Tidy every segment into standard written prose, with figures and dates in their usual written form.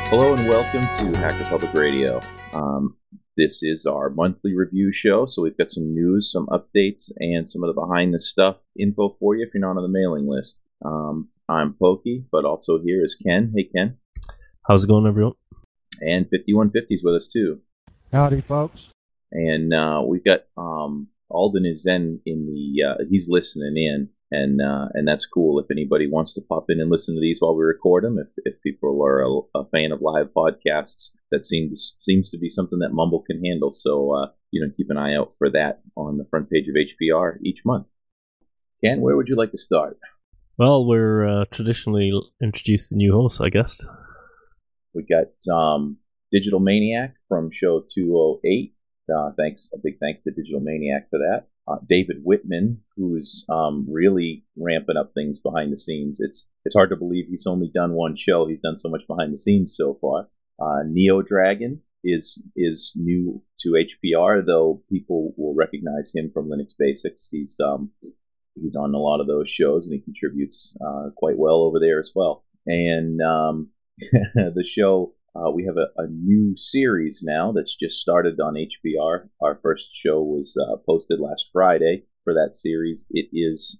Hello and welcome to Hacker Public Radio. This is our monthly review show, so we've got some news, some updates, and some of the behind the stuff info for you if you're not on the mailing list. I'm Pokey, but also here is Ken. Hey, Ken. How's it going, everyone? And 5150's with us too. Howdy, folks. And we've got Alden is in the he's listening in. And that's cool. If anybody wants to pop in and listen to these while we record them, if people are a fan of live podcasts, that seems to be something that Mumble can handle. So keep an eye out for that on the front page of HPR each month. Ken, where would you like to start? Well, we're traditionally introduced the new hosts, I guess. We got Digital Maniac from show 208. A big thanks to Digital Maniac for that. David Whitman, who's really ramping up things behind the scenes. It's hard to believe he's only done one show. He's done so much behind the scenes so far. Neo Dragon is new to HPR, though people will recognize him from Linux Basics. He's on a lot of those shows, and he contributes quite well over there as well. And the show, we have a new series now that's just started on HPR. Our first show was posted last Friday for that series. It is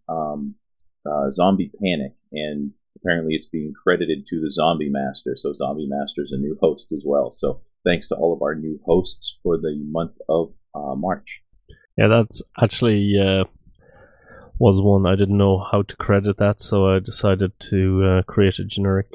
Zombie Panic, and apparently it's being credited to the Zombie Master, so Zombie Master's a new host as well. So thanks to all of our new hosts for the month of March. Yeah, that's actually was one I didn't know how to credit that, so I decided to create a generic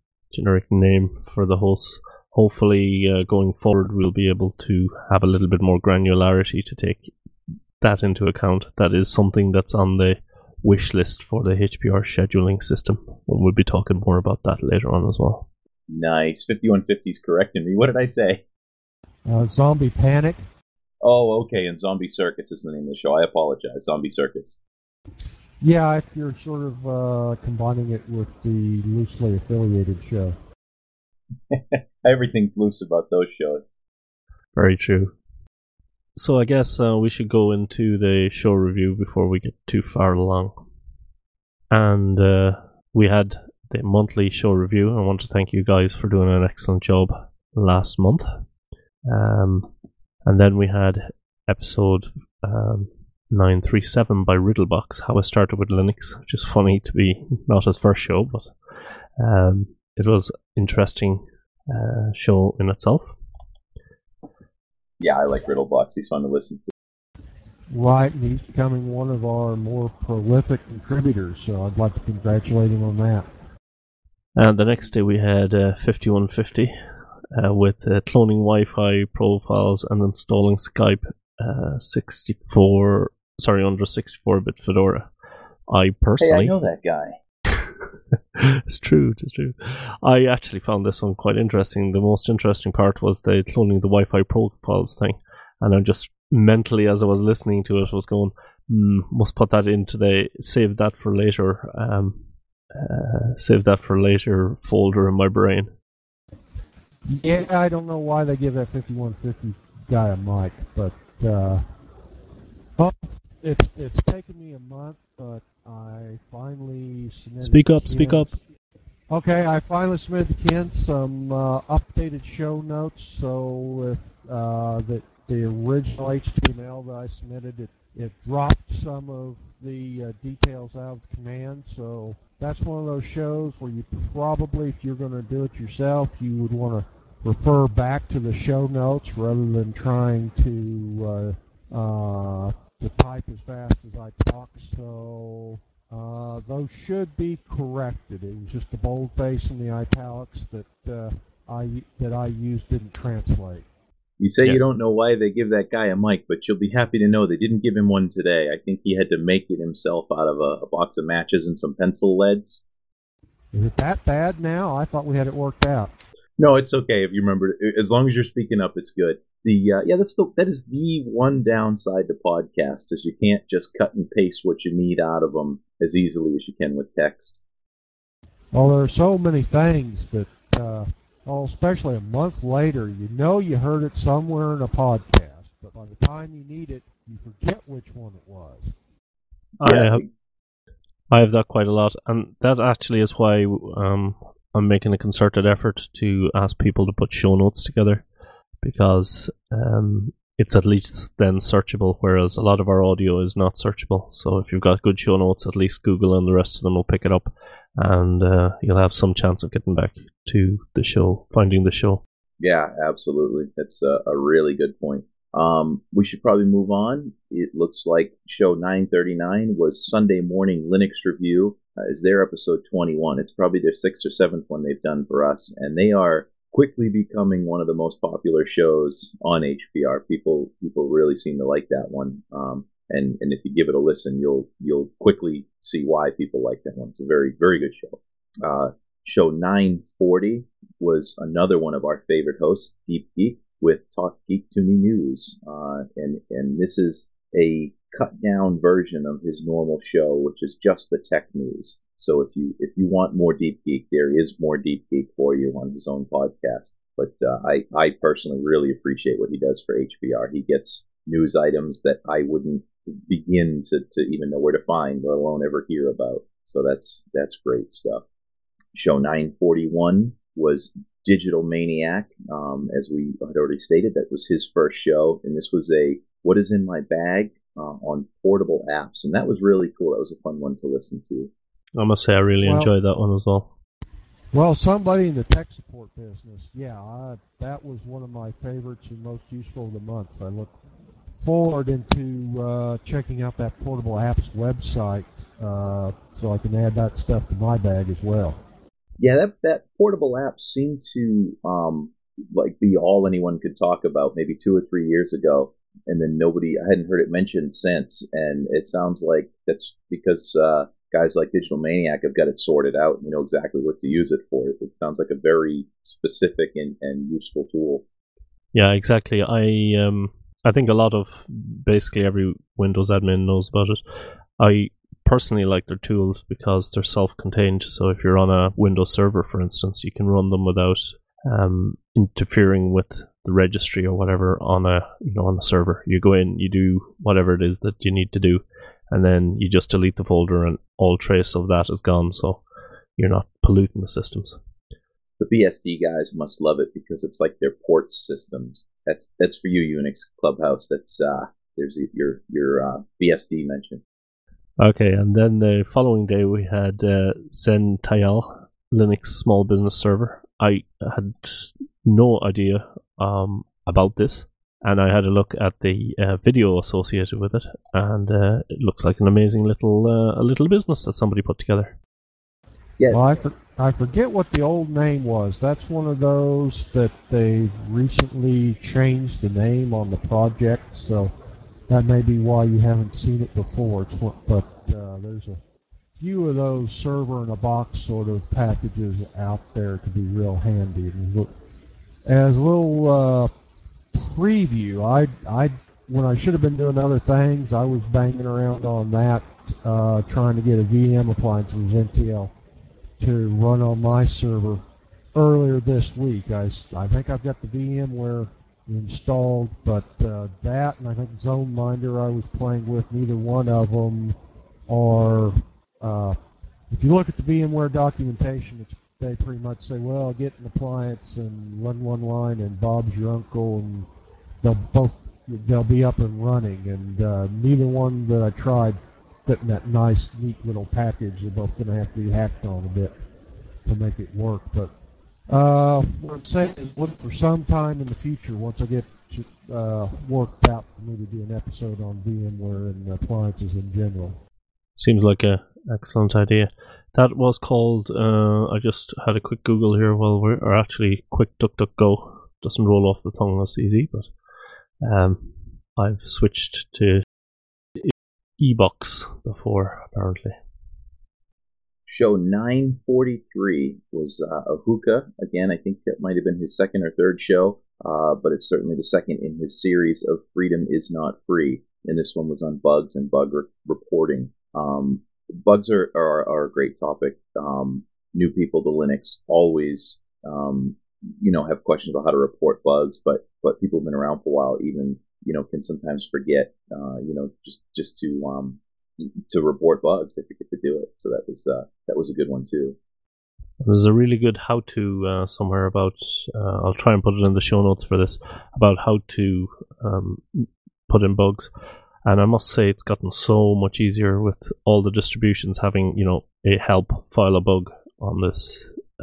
name for the hosts. Hopefully, going forward, we'll be able to have a little bit more granularity to take that into account. That is something that's on the wish list for the HPR scheduling system, and we'll be talking more about that later on as well. Nice. 5150's correcting me. What did I say? Zombie Panic. Oh, okay, and Zombie Circus is the name of the show. I apologize. Zombie Circus. Yeah, if you're sort of combining it with the loosely affiliated show. Everything's loose about those shows. Very true. So I guess we should go into the show review before we get too far along. And we had the monthly show review. I want to thank you guys for doing an excellent job last month. And then we had episode 937 by Riddlebox, How I Started with Linux, which is funny to be not his first show, but it was interesting show in itself. Yeah, I like Riddlebox. He's fun to listen to. Right, and he's becoming one of our more prolific contributors, so I'd like to congratulate him on that. And the next day we had 5150 with cloning Wi-Fi profiles and installing Skype under 64-bit Fedora. I personally... Hey, I know that guy. It's true. I actually found this one quite interesting. The most interesting part was the cloning the Wi-Fi profiles thing. And I just mentally, as I was listening to it, was going, must put that into the save that for later folder in my brain. Yeah, I don't know why they give that 5150 guy a mic, but it's taken me a month, but I finally submitted. Speak up. Okay, I finally submitted to Ken some updated show notes, so that the original HTML that I submitted, it dropped some of the details out of the command, so that's one of those shows where you probably, if you're going to do it yourself, you would want to refer back to the show notes rather than trying to type as fast as I talk. So those should be corrected. It was just the boldface and the italics that I used didn't translate. You say you don't know why they give that guy a mic, but you'll be happy to know they didn't give him one today. I think he had to make it himself out of a box of matches and some pencil leads. Is it that bad now? I thought we had it worked out. No, it's okay if you remember. As long as you're speaking up, it's good. That is the one downside to podcasts, is you can't just cut and paste what you need out of them as easily as you can with text. Well, there are so many things that, especially a month later, you heard it somewhere in a podcast, but by the time you need it, you forget which one it was. I have that quite a lot, and that actually is why I'm making a concerted effort to ask people to put show notes together, because it's at least then searchable, whereas a lot of our audio is not searchable. So if you've got good show notes, at least Google and the rest of them will pick it up, and you'll have some chance of getting back to the show, finding the show. Yeah, absolutely. That's a really good point. We should probably move on. It looks like show 939 was Sunday Morning Linux Review. Is their episode 21. It's probably their 6th or 7th one they've done for us, and they are quickly becoming one of the most popular shows on HPR. People really seem to like that one. And if you give it a listen, you'll quickly see why people like that one. It's a very, very good show. Show 940 was another one of our favorite hosts, Deep Geek, with Talk Geek to Me News. And this is a cut down version of his normal show, which is just the tech news. So if you want more Deep Geek, there is more Deep Geek for you on his own podcast. But I personally really appreciate what he does for HPR. He gets news items that I wouldn't begin to even know where to find, let alone ever hear about. So that's great stuff. Show 941 was Digital Maniac. As we had already stated, that was his first show, and this was a What Is in My Bag on portable apps, and that was really cool. That was a fun one to listen to. I must say I really enjoyed that one as well. Well, somebody in the tech support business, that was one of my favorites and most useful of the month. I look forward into checking out that portable apps website so I can add that stuff to my bag as well. Yeah, that portable app seemed to be all anyone could talk about maybe 2 or 3 years ago, and then I hadn't heard it mentioned since. And it sounds like that's because guys like Digital Maniac have got it sorted out and know exactly what to use it for. It sounds like a very specific and useful tool. Yeah, exactly. I think a lot of basically every Windows admin knows about it. I personally like their tools because they're self-contained. So if you're on a Windows server, for instance, you can run them without interfering with the registry or whatever on a server. You go in, you do whatever it is that you need to do, and then you just delete the folder, and all trace of that is gone. So you're not polluting the systems. The BSD guys must love it because it's like their port systems. That's for you, Unix Clubhouse. That's there's your BSD mention. Okay, and then the following day we had Zen Tayal, Linux Small Business Server. I had no idea about this, and I had a look at the video associated with it, and it looks like an amazing little business that somebody put together. Yeah. Well, I forget what the old name was. That's one of those that they recently changed the name on the project, so that may be why you haven't seen it before. But there's a few of those server-in-a-box sort of packages out there to be real handy. And as a little preview, when I should have been doing other things, I was banging around on that, trying to get a VM appliance with ZenTL to run on my server earlier this week. I think I've got the VMware installed, but that and I think ZoneMinder I was playing with, neither one of them are, if you look at the VMware documentation, they pretty much say, well, get an appliance and run one line and Bob's your uncle, and they'll be up and running, and neither one that I tried fit in that nice, neat little package. They're both going to have to be hacked on a bit to make it work, but what I'm saying is look for some time in the future, once I get worked out, for me to do an episode on VMware and appliances in general. Seems like an excellent idea. That was called, I just had a quick Google here or actually quick DuckDuckGo. Doesn't roll off the tongue as easy, but I've switched to eBox before, apparently. Show 943 was Ahuka. Again, I think that might have been his second or third show, but it's certainly the second in his series of Freedom is Not Free. And this one was on bugs and bug reporting. Bugs are a great topic. New people to Linux always, have questions about how to report bugs, but people who've been around for a while even, can sometimes forget, just to report bugs. They forget to do it. So that was a good one too. There's a really good how-to somewhere about. I'll try and put it in the show notes for this about how to put in bugs. And I must say, it's gotten so much easier with all the distributions having, a help file a bug on this.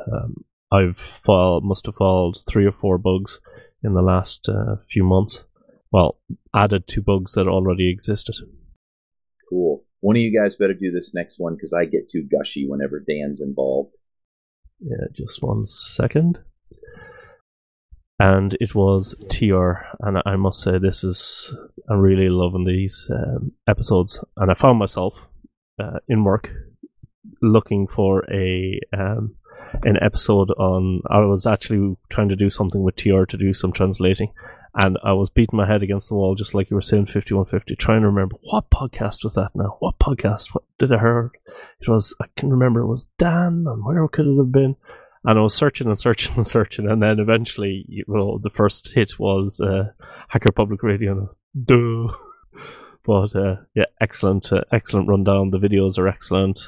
Must have filed 3 or 4 bugs in the last few months. Well, added to bugs that already existed. Cool. One of you guys better do this next one because I get too gushy whenever Dan's involved. Yeah, just 1 second. And it was TR, and I must say I'm really loving these episodes. And I found myself in work looking for an episode on. I was actually trying to do something with TR to do some translating, and I was beating my head against the wall, just like you were saying, 5150, trying to remember what podcast was that now? What podcast? What did I hear? I can remember it was Dan, and where could it have been? And I was searching, and then eventually, the first hit was Hacker Public Radio. Duh. But excellent rundown. The videos are excellent.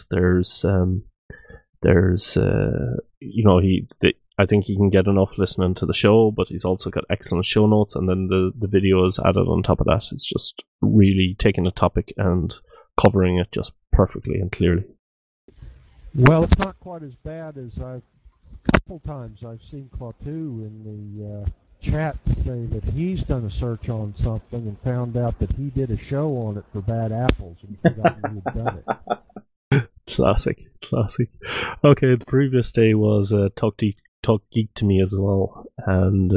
I think he can get enough listening to the show, but he's also got excellent show notes, and then the video is added on top of that. It's just really taking a topic and covering it just perfectly and clearly. Well, it's not quite as bad as a couple times I've seen Claude in the chat say that he's done a search on something and found out that he did a show on it for Bad Apples and forgot he had done it. Classic. Okay, the previous day was Talk Geek to Me as well, and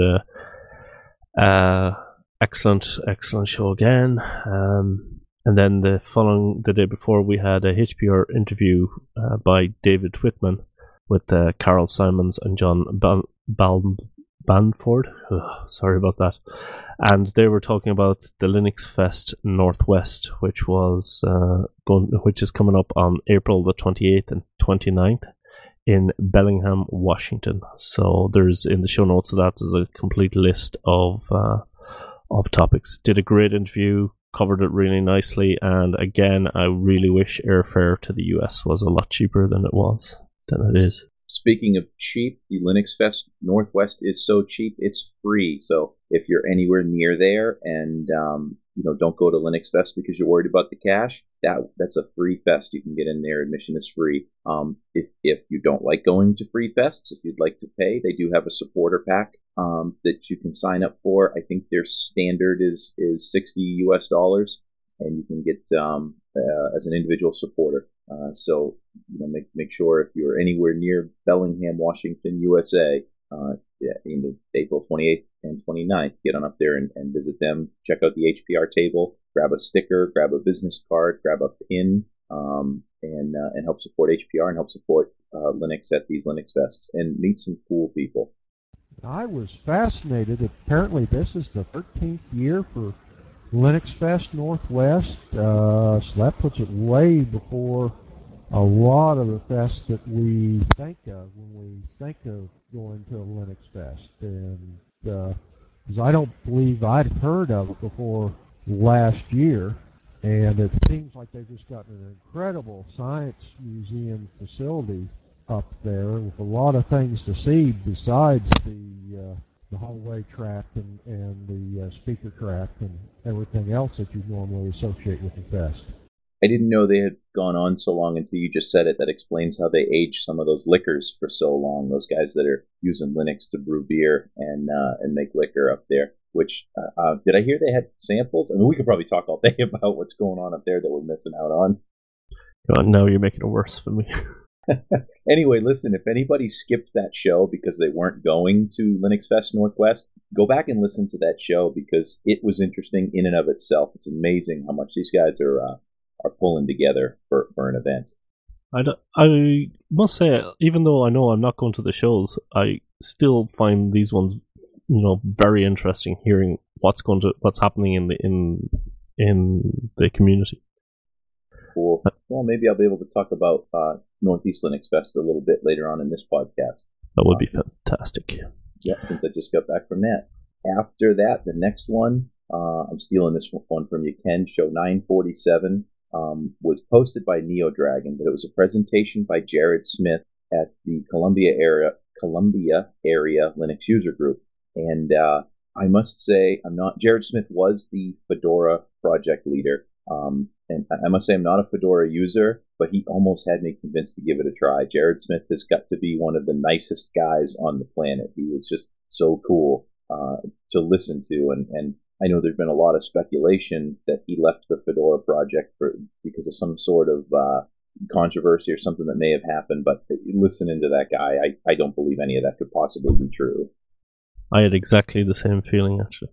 excellent show again. And then the day before, we had a HPR interview by David Whitman with Carol Simons and John Banford. Sorry about that. And they were talking about the Linux Fest Northwest, which is coming up on April the 28th and 29th in Bellingham, Washington. So there's in the show notes of that there's a complete list of topics. Did a great interview, covered it really nicely, and again, I really wish airfare to the US was a lot cheaper than it is. Speaking of cheap, the Linux Fest Northwest is so cheap, it's free. So if you're anywhere near there and don't go to Linux Fest because you're worried about the cash, that's a free fest. You can get in there. Admission is free. If you don't like going to free fests, if you'd like to pay, they do have a supporter pack that you can sign up for. I think their standard is $60 and you can get as an individual supporter. So make sure if you're anywhere near Bellingham, Washington, USA, in April 28th and 29th, get on up there and visit them. Check out the HPR table, grab a sticker, grab a business card, grab a pin, and help support HPR and help support Linux at these Linux Fests and meet some cool people. I was fascinated. Apparently, this is the 13th year for Linux Fest Northwest, so that puts it way before a lot of the fests that we think of when we think of going to a Linux Fest. And because I don't believe I'd heard of it before last year, and it seems like they've just gotten an incredible science museum facility up there with a lot of things to see besides the hallway track and the speaker track and everything else that you normally associate with the fest. I didn't know they had gone on so long until you just said it. That explains how they aged some of those liquors for so long. Those guys that are using Linux to brew beer and make liquor up there. Which did I hear they had samples? I mean, we could probably talk all day about what's going on up there that we're missing out on. No, you're making it worse for me. Anyway, listen, if anybody skipped that show because they weren't going to Linux Fest Northwest, go back and listen to that show because it was interesting in and of itself. It's amazing how much these guys are pulling together for an event. I must say, even though I know I'm not going to the shows, I still find these ones, very interesting. Hearing what's happening in the community. Cool. Well, maybe I'll be able to talk about Northeast Linux Fest a little bit later on in this podcast. That would be fantastic. Yeah, since I just got back from that. After that, the next one, I'm stealing this one from you, Ken. Show 947 was posted by Neo Dragon, but it was a presentation by Jared Smith at the Columbia area Linux user group, and I must say Jared Smith was the Fedora project leader, and I must say I'm not a Fedora user, but he almost had me convinced to give it a try. Jared Smith has got to be one of the nicest guys on the planet. He was just so cool to listen to, and I know there's been a lot of speculation that he left the Fedora project because of some sort of controversy or something that may have happened, but listening to that guy, I don't believe any of that could possibly be true. I had exactly the same feeling, actually.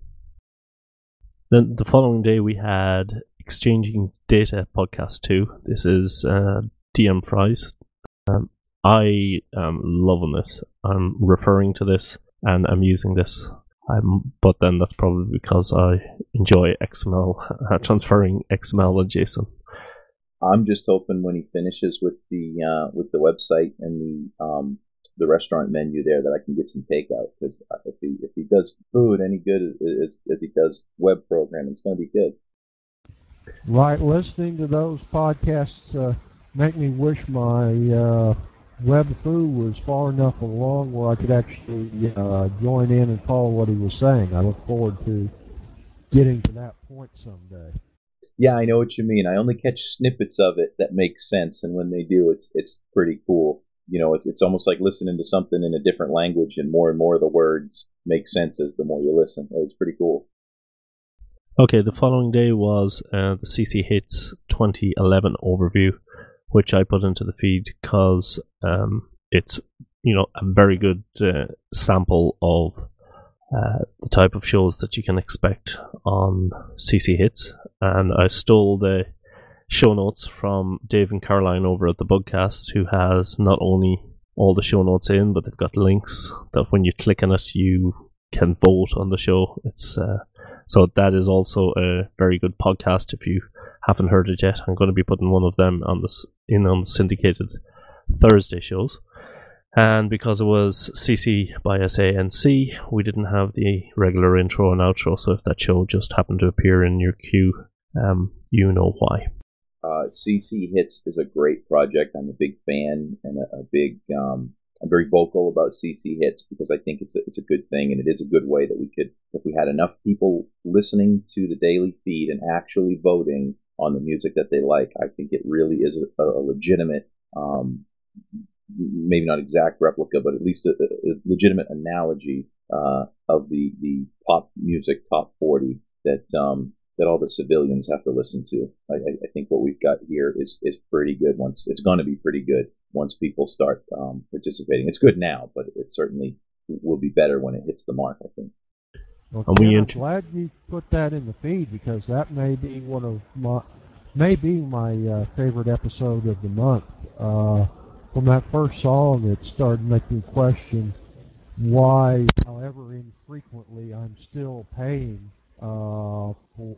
Then the following day we had Exchanging Data Podcast 2. This is DM Fries. I am loving this. I'm referring to this and I'm using this. But then that's probably because I enjoy XML, transferring XML and JSON. I'm just hoping when he finishes with the website and the restaurant menu there that I can get some takeout, because if he does food any good as he does web programming, it's going to be good. Right, listening to those podcasts make me wish my web foo was far enough along where I could actually join in and follow what he was saying. I look forward to getting to that point someday. Yeah, I know what you mean. I only catch snippets of it that make sense, and when they do, it's pretty cool. It's almost like listening to something in a different language, and more of the words make sense as the more you listen. It's pretty cool. Okay, the following day was the CC Hits 2011 overview, which I put into the feed because it's a very good sample of the type of shows that you can expect on CC Hits, and I stole the show notes from Dave and Caroline over at the Bugcast, who has not only all the show notes in, but they've got links that when you click on it you can vote on the show. It's so that is also a very good podcast if you haven't heard it yet. I'm going to be putting one of them on the syndicated Thursday shows. And because it was CC by SANC, we didn't have the regular intro and outro, so if that show just happened to appear in your queue, you know why. CC Hits is a great project. I'm a big fan and I'm very vocal about CC Hits because I think it's a good thing, and it is a good way that we could, if we had enough people listening to the daily feed and actually voting on the music that they like, I think it really is a legitimate, maybe not exact replica, but at least a legitimate analogy of the pop music top 40 that all the civilians have to listen to. I think what we've got here is pretty good. It's going to be pretty good once people start participating. It's good now, but it certainly will be better when it hits the mark, I think. Well, Ken, I'm glad you put that in the feed because that may be my favorite episode of the month. From that first song, it started making me question why, however infrequently, I'm still paying for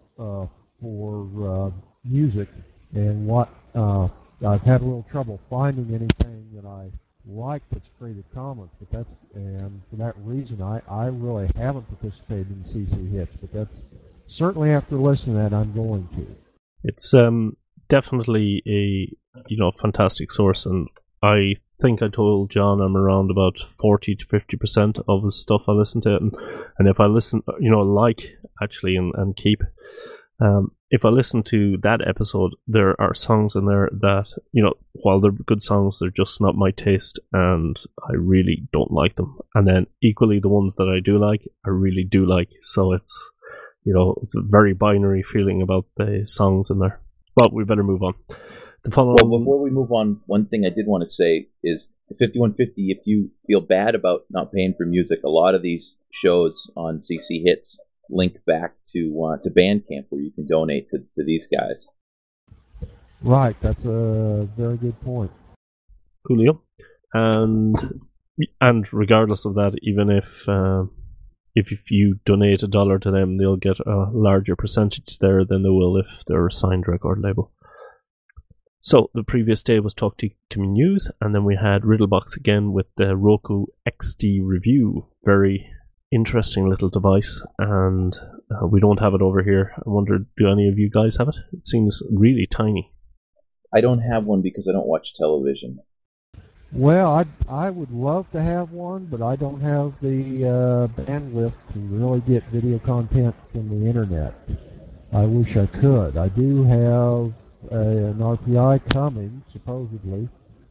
music, and what I've had a little trouble finding anything that I like that's Creative Commons, and for that reason, I really haven't participated in CC Hits, but that's certainly after listening to that, I'm going to. It's definitely a fantastic source, and I think I told John I'm around about 40 to 50% of his stuff I listen to, and if I listen, and keep. If I listen to that episode, there are songs in there that, while they're good songs, they're just not my taste, and I really don't like them. And then equally, the ones that I do like, I really do like. So it's, it's a very binary feeling about the songs in there. But we better move on. Well, before we move on, one thing I did want to say is the 5150, if you feel bad about not paying for music, a lot of these shows on CC Hits link back to Bandcamp, where you can donate to these guys. Right, that's a very good point. Coolio. And regardless of that, even if you donate $1 to them, they'll get a larger percentage there than they will if they're a signed record label. So the previous day was Talk to News, and then we had Riddlebox again with the Roku XD review. Very interesting little device, and we don't have it over here. I wonder, do any of you guys have it? It seems really tiny. I don't have one because I don't watch television. Well, I would love to have one, but I don't have the bandwidth to really get video content from the internet. I wish I could. I do have an RPI coming, supposedly.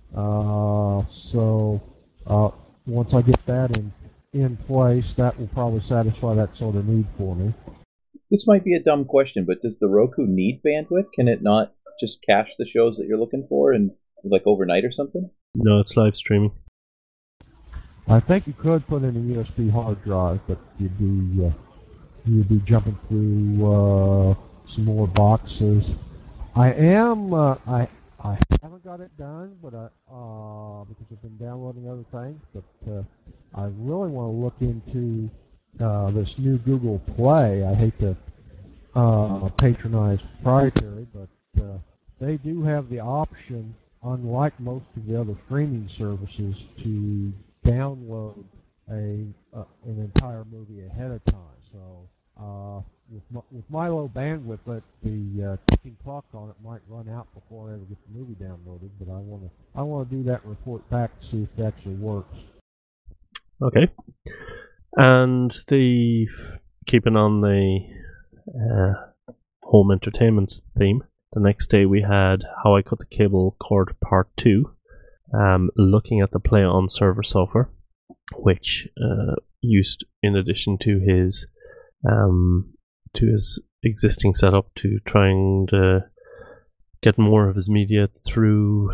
Once I get that in place, that will probably satisfy that sort of need for me. This might be a dumb question, but does the Roku need bandwidth? Can it not just cache the shows that you're looking for and like overnight or something? No, it's live streaming. I think you could put in a USB hard drive, but you'd be jumping through some more boxes. I haven't got it done, but because I've been downloading other things. But I really want to look into this new Google Play. I hate to patronize proprietary, but they do have the option, unlike most of the other streaming services, to download an entire movie ahead of time. So with my low bandwidth, the ticking clock on it might run out before I ever get the movie downloaded. But I want to do that and report back to see if it actually works. Okay. And keeping on the home entertainment theme, the next day we had How I Cut the Cable Cord Part 2, looking at the Play On server software, which used, in addition to his existing setup, to try and get more of his media through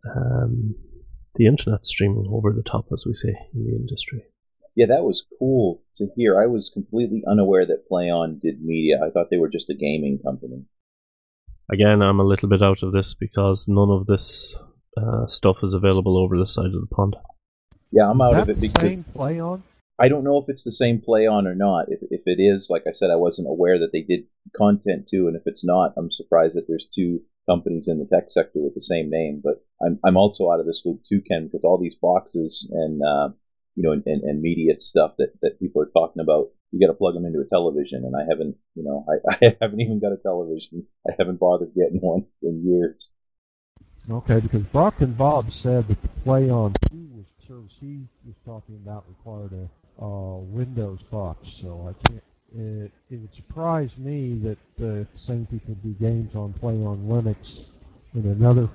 the internet, streaming over the top, as we say in the industry. Yeah, that was cool to hear. I was completely unaware that PlayOn did media. I thought they were just a gaming company. Again, I'm a little bit out of this because none of this stuff is available over the side of the pond. Yeah, I'm out of it because same PlayOn? I don't know if it's the same PlayOn or not. If it is, like I said, I wasn't aware that they did content too, and if it's not, I'm surprised that there's two companies in the tech sector with the same name. But I'm also out of this loop too, Ken, because all these boxes and and media stuff that people are talking about, you got to plug them into a television, and I haven't, I haven't even got a television. I haven't bothered getting one in years. Okay, because Brock and Bob said that the PlayOn 2 was the service he was talking about required a Windows box, so I can't. It would surprise me that the same people do games on PlayOn Linux in another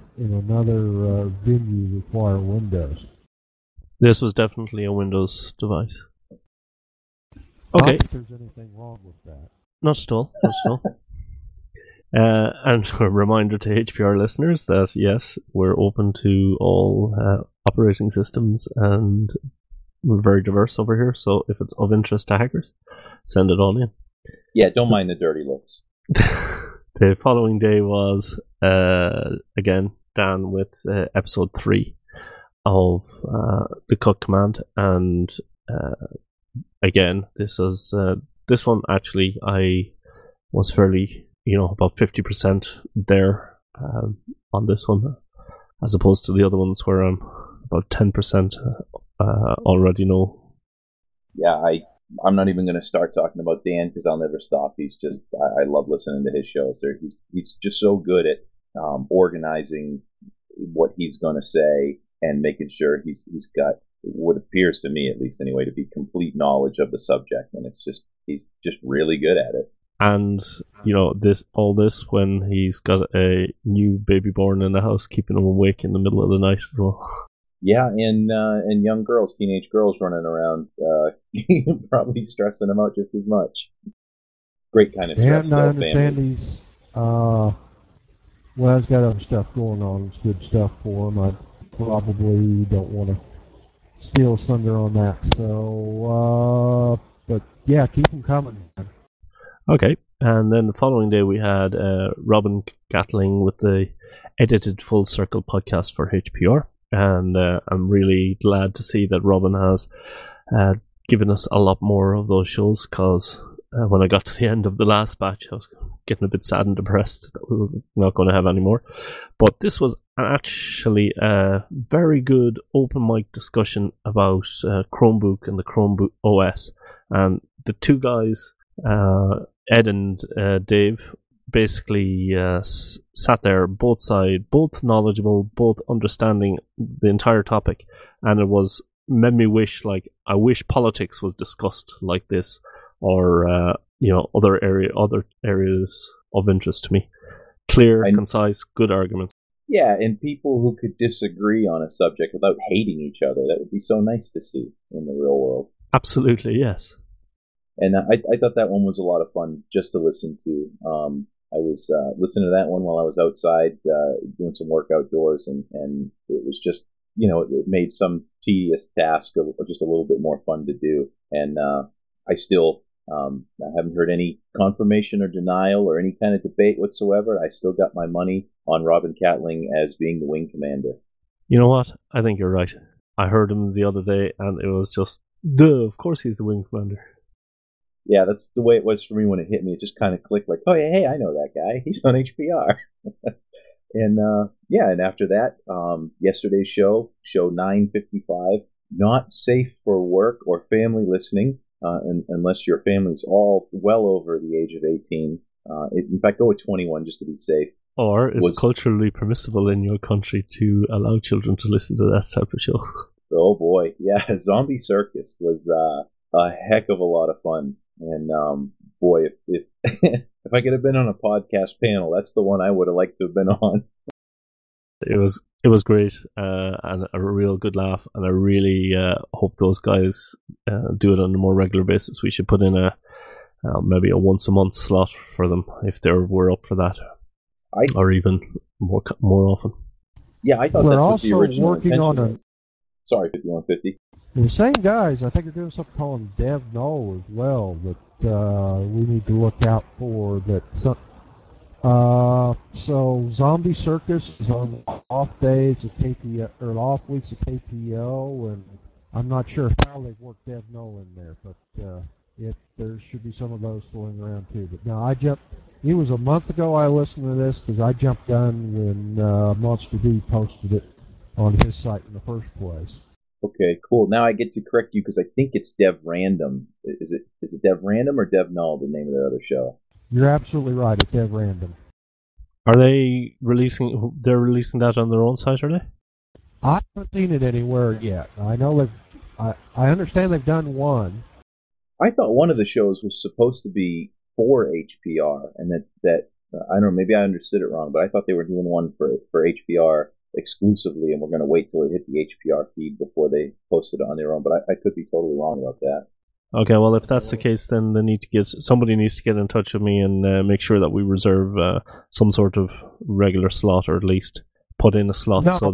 venue require Windows. This was definitely a Windows device. Okay. Not that there's anything wrong with that. Not at all. Not at all. And a reminder to HPR listeners that yes, we're open to all operating systems, and we're very diverse over here. So if it's of interest to hackers, send it all in. Yeah, don't mind the dirty looks. The following day was again Dan with episode 3 of the cut command, and again this one actually I was fairly about 50% there on this one, as opposed to the other ones where I'm about 10% already know. Yeah, I'm not even going to start talking about Dan because I'll never stop. He's just I love listening to his shows. He's just so good at organizing what he's going to say and making sure he's got what appears to me, at least anyway, to be complete knowledge of the subject, and he's just really good at it. And all this when he's got a new baby born in the house, keeping him awake in the middle of the night as well. Yeah, and young girls, teenage girls running around, probably stressing him out just as much. Great kind of stress. And I understand he's he's got other stuff going on. It's good stuff for him. I probably don't want to steal thunder on that. So, but yeah, keep them coming. Okay, and then the following day we had Robin Gatling with the edited Full Circle podcast for HPR, and I'm really glad to see that Robin has given us a lot more of those shows, because when I got to the end of the last batch I was getting a bit sad and depressed that we were not going to have any more. But this was actually a very good open mic discussion about Chromebook and the Chromebook OS, and the two guys, Ed and Dave, basically sat there, both sides, both knowledgeable, both understanding the entire topic, and it was made me wish, like, I wish politics was discussed like this, or other areas of interest to me. Clear, concise, good arguments. Yeah, and people who could disagree on a subject without hating each other. That would be so nice to see in the real world. Absolutely, yes. And I thought that one was a lot of fun just to listen to. I was listening to that one while I was outside doing some work outdoors, and it was just, it made some tedious task just a little bit more fun to do. And I still I haven't heard any confirmation or denial or any kind of debate whatsoever. I still got my money on Robin Catling as being the wing commander. You know what? I think you're right. I heard him the other day, and it was just, duh, of course he's the wing commander. Yeah, that's the way it was for me when it hit me. It just kind of clicked like, oh, hey, I know that guy. He's on HPR. And and after that, yesterday's show 955, not safe for work or family listening, unless your family's all well over the age of 18. In fact, go with 21 just to be safe. Or it's culturally permissible in your country to allow children to listen to that type of show. Oh boy, yeah, Zombie Circus was a heck of a lot of fun. And boy, if if I could have been on a podcast panel, that's the one I would have liked to have been on. It was great, and a real good laugh, and I really hope those guys do it on a more regular basis. We should put in maybe a once a month slot for them if they were up for that, or even more often. Yeah, I thought we're that's what the original working on was. Sorry, 5150. The same guys, I think, are doing something called Dev Null as well that we need to look out for. So Zombie Circus is on off days at KPO, or off weeks at KPO, and I'm not sure how they've worked Dev Null in there, but there should be some of those floating around too. But no, it was a month ago I listened to this because I jumped on when Monster D posted it on his site in the first place. Okay, cool. Now I get to correct you because I think it's Dev Random. Is it Dev Random or Dev Null, the name of their other show? You're absolutely right. It's Dev Random. Are they releasing? They're releasing that on their own site, are they? I haven't seen it anywhere yet. I know I understand they've done one. I thought one of the shows was supposed to be for HPR, and that I don't know. Maybe I understood it wrong, but I thought they were doing one for HPR exclusively, and we're going to wait till it hit the HPR feed before they post it on their own. But I could be totally wrong about that. Okay, well, if that's the case, then somebody needs to get in touch with me and make sure that we reserve some sort of regular slot, or at least put in a slot so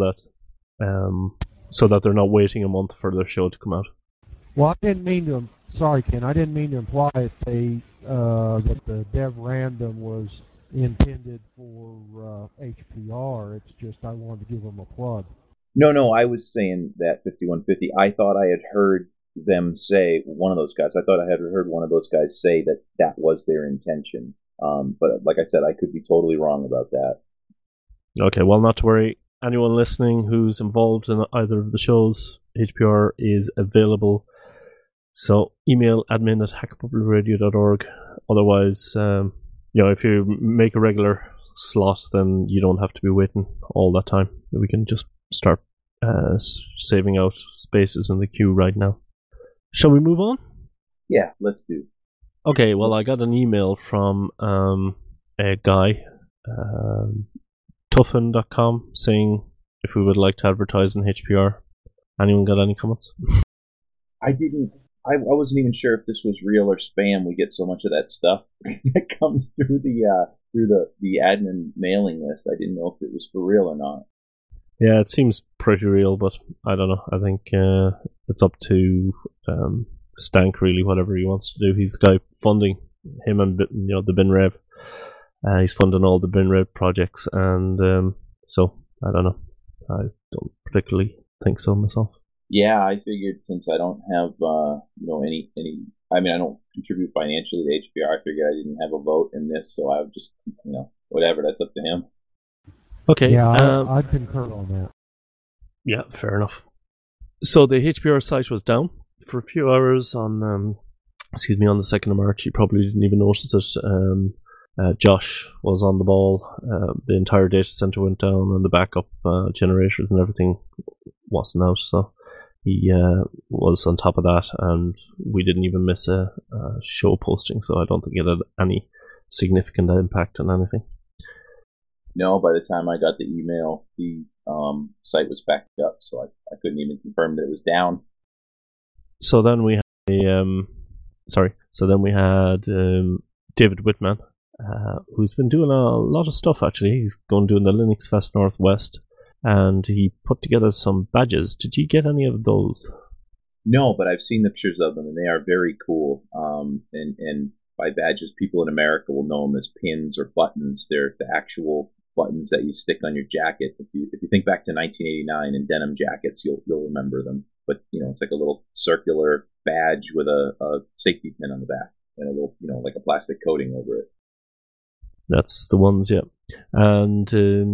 that they're not waiting a month for their show to come out. Well, I didn't mean to. Sorry, Ken. I didn't mean to imply that that the Dev Random was intended for HPR. It's just I wanted to give them a plug. No, I was saying that 5150. I thought I had heard them say, one of those guys, I thought I had heard one of those guys say that was their intention. But like I said, I could be totally wrong about that. Okay, well, not to worry. Anyone listening who's involved in either of the shows, HPR is available. So email admin@hackpublicradio.org. Otherwise, if you make a regular slot, then you don't have to be waiting all that time. We can just start saving out spaces in the queue right now. Shall we move on? Yeah, let's do. Okay, well, I got an email from a guy, Tuffin.com, saying if we would like to advertise in HPR. Anyone got any comments? I didn't. I wasn't even sure if this was real or spam. We get so much of that stuff that comes through the admin mailing list. I didn't know if it was for real or not. Yeah, it seems pretty real, but I don't know. I think it's up to Stank, really, whatever he wants to do. He's the guy funding him and the BinRev. He's funding all the BinRev projects, and so I don't know. I don't particularly think so myself. Yeah, I figured since I don't have any. I mean, I don't contribute financially to HPR. I figured I didn't have a vote in this, so I would just whatever. That's up to him. Okay. Yeah, I'd concur on that. Yeah, fair enough. So the HPR site was down for a few hours on the 2nd of March. You probably didn't even notice it. Josh was on the ball. The entire data center went down, and the backup generators and everything wasn't out. So he was on top of that, and we didn't even miss a show posting. So I don't think it had any significant impact on anything. No, by the time I got the email, the site was backed up, so I couldn't even confirm that it was down. So then we had David Whitman, who's been doing a lot of stuff. Actually, he's doing the Linux Fest Northwest, and he put together some badges. Did you get any of those? No, but I've seen the pictures of them, and they are very cool. And by badges, people in America will know them as pins or buttons. They're the actual buttons that you stick on your jacket. If you think back to 1989 in denim jackets, you'll remember them. But it's like a little circular badge with a safety pin on the back and a little like a plastic coating over it. That's the ones, yeah. And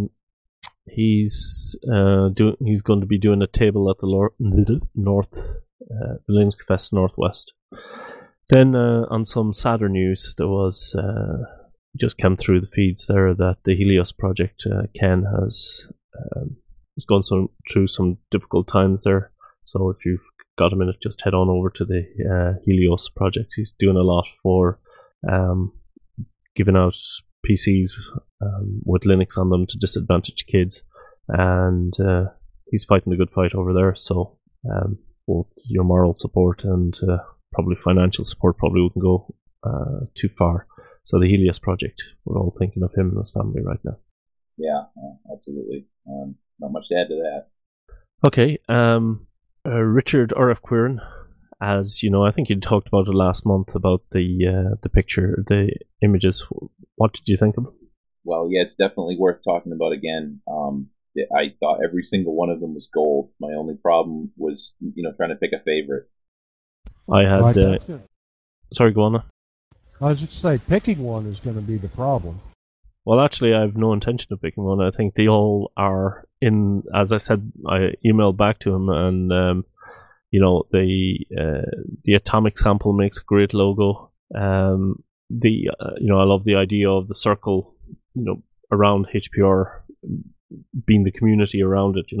he's going to be doing a table at the Linux Fest Northwest. Then on some sadder news, there was just came through the feeds there that the Helios project, Ken has gone through some difficult times there. So if you've got a minute, just head on over to the Helios project. He's doing a lot for giving out PCs with Linux on them to disadvantaged kids, and he's fighting a good fight over there. So both your moral support and probably financial support probably wouldn't go too far. So the Helios project, we're all thinking of him and his family right now. Yeah, absolutely. Not much to add to that. Okay, Richard R.F. Quirin, as you know, I think you talked about it last month about the picture, the images. What did you think of them? Well, yeah, it's definitely worth talking about again. I thought every single one of them was gold. My only problem was, trying to pick a favorite. I had. Sorry, go on. I was just saying, picking one is going to be the problem. Well, actually, I have no intention of picking one. I think they all are in. As I said, I emailed back to him, and the atomic sample makes a great logo. I love the idea of the circle, around HPR being the community around it.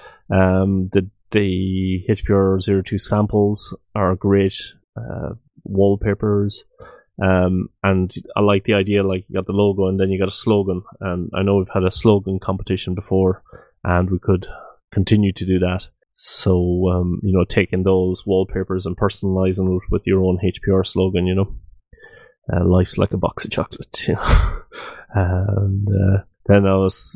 The HPR02 samples are great wallpapers. And I like the idea, like you got the logo and then you got a slogan, and I know we've had a slogan competition before and we could continue to do that. So taking those wallpapers and personalizing it with your own HPR slogan, life's like a box of chocolate, and then I was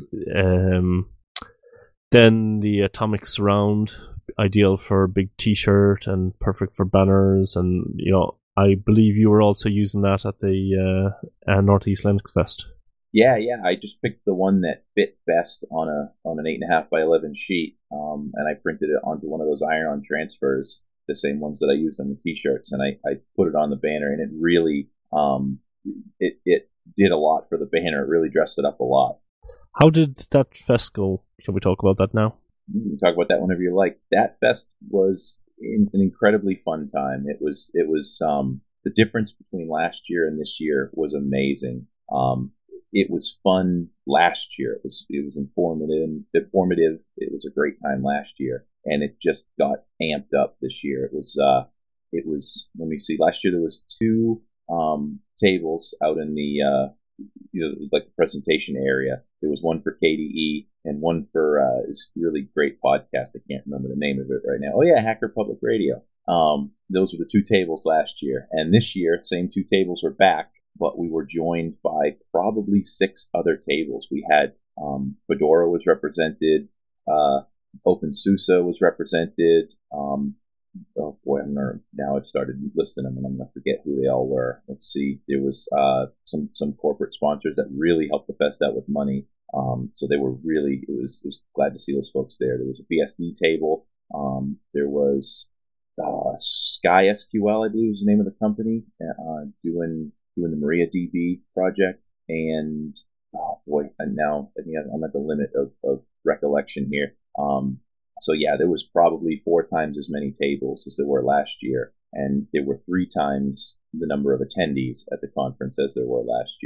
then the atomic surround, ideal for a big t-shirt and perfect for banners, and I believe you were also using that at the Northeast Linux Fest. Yeah. I just picked the one that fit best on an 8.5 by 11 sheet, and I printed it onto one of those iron-on transfers, the same ones that I used on the t-shirts, and I put it on the banner, and it really it did a lot for the banner. It really dressed it up a lot. How did that fest go? Shall we talk about that now? You can talk about that whenever you like. That fest was an incredibly fun time. It was the difference between last year and this year was amazing. It was fun last year. It was informative. It was a great time last year, and it just got amped up this year. It was let me see. Last year there was 2 tables out in the like the presentation area. There was one for KDE and one for this really great podcast. I can't remember the name of it right now. Oh yeah, Hacker Public Radio. Those were the 2 tables last year, and this year, same 2 tables were back, but we were joined by probably 6 other tables. We had Fedora was represented, OpenSUSE was represented. Oh boy, now I've started listing them and I'm going to forget who they all were. Let's see. There was some corporate sponsors that really helped the fest out with money. So they were really, it was glad to see those folks there. There was a BSD table. There was Sky SQL, I believe was the name of the company, doing the MariaDB project. And oh boy, and now I think I'm at the limit of recollection here. So yeah, there was probably 4 times as many tables as there were last year, and there were 3 times the number of attendees at the conference as there were last year.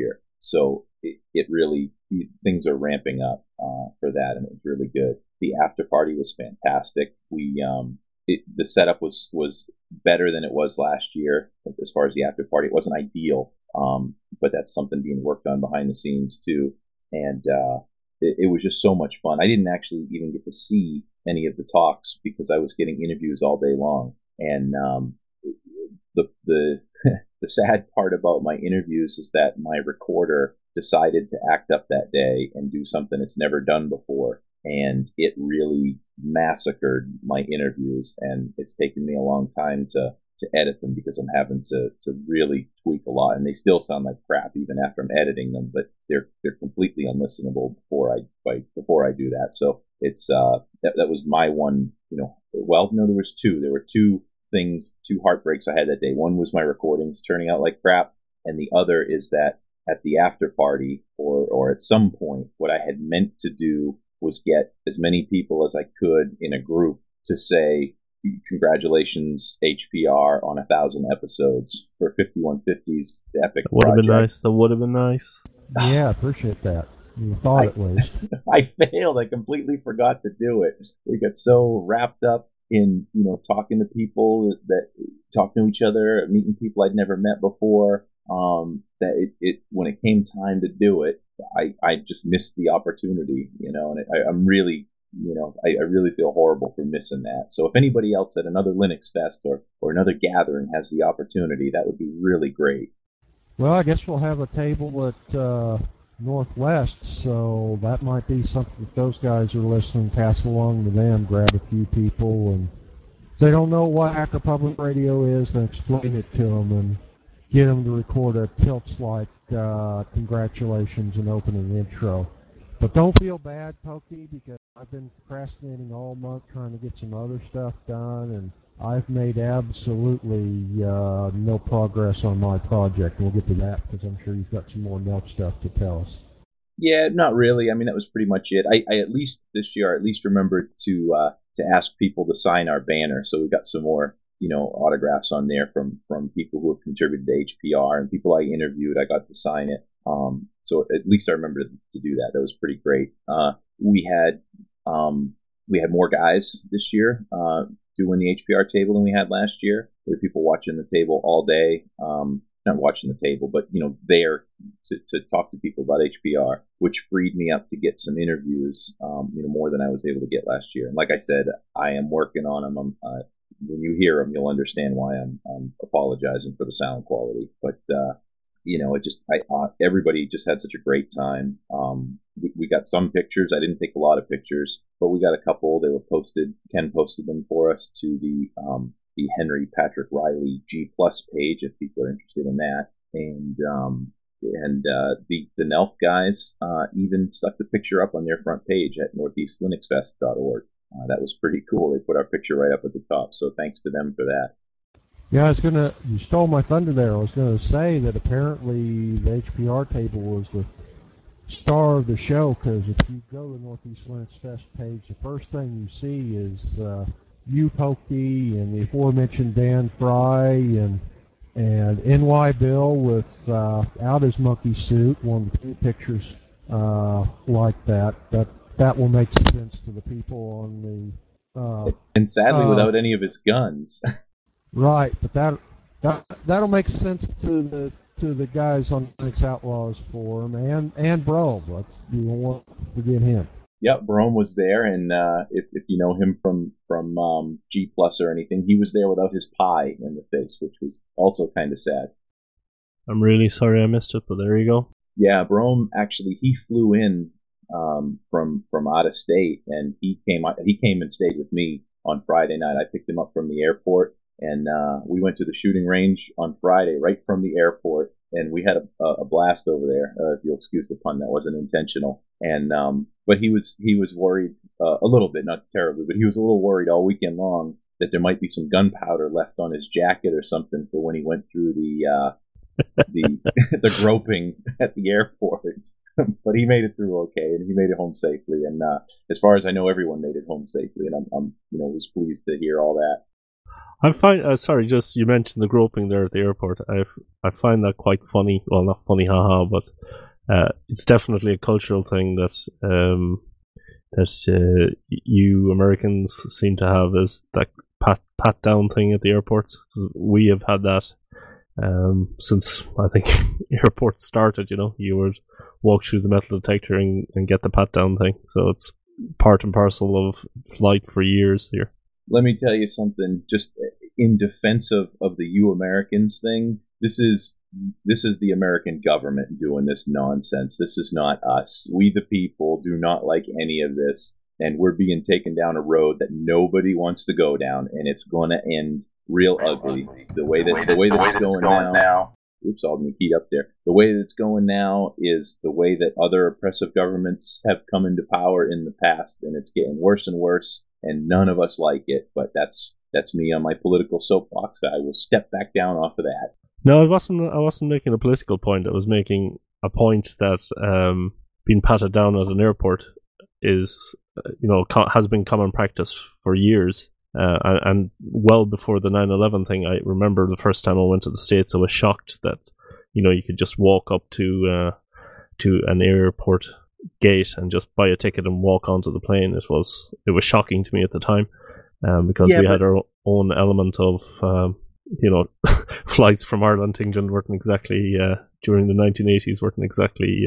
So it really, things are ramping up for that, and it was really good. The after party was fantastic. The setup was better than it was last year as far as the after party. It wasn't ideal, but that's something being worked on behind the scenes too. And it was just so much fun. I didn't actually even get to see any of the talks because I was getting interviews all day long. And the the sad part about my interviews is that my recorder decided to act up that day and do something it's never done before, and it really massacred my interviews. And it's taken me a long time to edit them because I'm having to really tweak a lot, and they still sound like crap even after I'm editing them. But they're completely unlistenable before I do that. So it's that was my one. Well, no, there was two. There were two things, two heartbreaks I had that day. One was my recordings turning out like crap, and the other is that at the after party or at some point, what I had meant to do was get as many people as I could in a group to say, congratulations, HPR, on 1,000 episodes for 5150's epic That would have project. been nice. That would have been nice. Yeah, I appreciate that. You thought at least. I failed. I completely forgot to do it. We got so wrapped up in, talking to people, talking to each other, meeting people I'd never met before, that when it came time to do it, I just missed the opportunity, and I'm really, I really feel horrible for missing that. So if anybody else at another Linux Fest or another gathering has the opportunity, that would be really great. Well, I guess we'll have a table at Northwest, so that might be something if those guys are listening, pass along to them, grab a few people, and if they don't know what Hacker Public Radio is, then explain it to them and get them to record a tilts like congratulations and opening intro. But don't feel bad, Pokey, because I've been procrastinating all month trying to get some other stuff done, and I've made absolutely no progress on my project. We'll get to that because I'm sure you've got some more Nelk stuff to tell us. Yeah, not really. I mean, that was pretty much it. I at least this year, at least remembered to ask people to sign our banner. So we got some more, autographs on there from people who have contributed to HPR and people I interviewed. I got to sign it. So at least I remember to do that. That was pretty great. We had more guys this year doing the HPR table than we had last year. There were people watching the table all day. Not watching the table, but there to talk to people about HPR, which freed me up to get some interviews, more than I was able to get last year. And like I said, I am working on them. When you hear them, you'll understand why I'm apologizing for the sound quality. But everybody just had such a great time. We got some pictures. I didn't take a lot of pictures, but we got a couple. They were posted. Ken posted them for us to the Henry Patrick Riley G+ page if people are interested in that. And the Nelk guys even stuck the picture up on their front page at northeastlinuxfest.org. That was pretty cool. They put our picture right up at the top. So thanks to them for that. Yeah, you stole my thunder there. I was going to say that apparently the HPR table was the star of the show, because if you go to the Northeast Linux Fest page, the first thing you see is you, Pokey, and the aforementioned Dan Fry, and NY Bill with out his monkey suit, one of the few pictures like that. That will make sense to the people on the... and sadly, without any of his guns. Right, but that'll make sense to the guys on Linux Outlaws Forum and Bro. You won't want to forget him. Yep, Brome was there, and if you know him from G+ or anything, he was there without his pie in the face, which was also kind of sad. I'm really sorry I missed it, but there you go. Yeah, Brome actually he flew in from out of state, and he came and stayed with me on Friday night. I picked him up from the airport, and we went to the shooting range on Friday right from the airport, and we had a blast over there. If you'll excuse the pun, that wasn't intentional. And but he was worried a little bit, not terribly, but he was a little worried all weekend long that there might be some gunpowder left on his jacket or something for when he went through the the groping at the airport. But he made it through okay, and he made it home safely. And as far as I know, everyone made it home safely, and I'm was pleased to hear all that. I'm fine. Sorry, just you mentioned the groping there at the airport. I find that quite funny. Well, not funny, haha, but it's definitely a cultural thing that you Americans seem to have, is that pat down thing at the airports. 'Cause we have had that since I think airports started. You would walk through the metal detector and get the pat down thing. So it's part and parcel of flight for years here. Let me tell you something, just in defense of the you Americans thing. This is the American government doing this nonsense. This is not us. We the people do not like any of this, and we're being taken down a road that nobody wants to go down, and it's going to end real ugly. The way that it's going now. Oops, all me heat up there. The way that it's going now is the way that other oppressive governments have come into power in the past, and it's getting worse and worse, and none of us like it. But that's me on my political soapbox. I will step back down off of that. No, I wasn't making a political point. I was making a point that being patted down at an airport is, has been common practice for years. And well before the 9/11 thing, I remember the first time I went to the States, I was shocked that, you could just walk up to an airport gate and just buy a ticket and walk onto the plane. It was shocking to me at the time, because we had our own element of, flights from Ireland to England weren't exactly, during the 1980s, weren't exactly,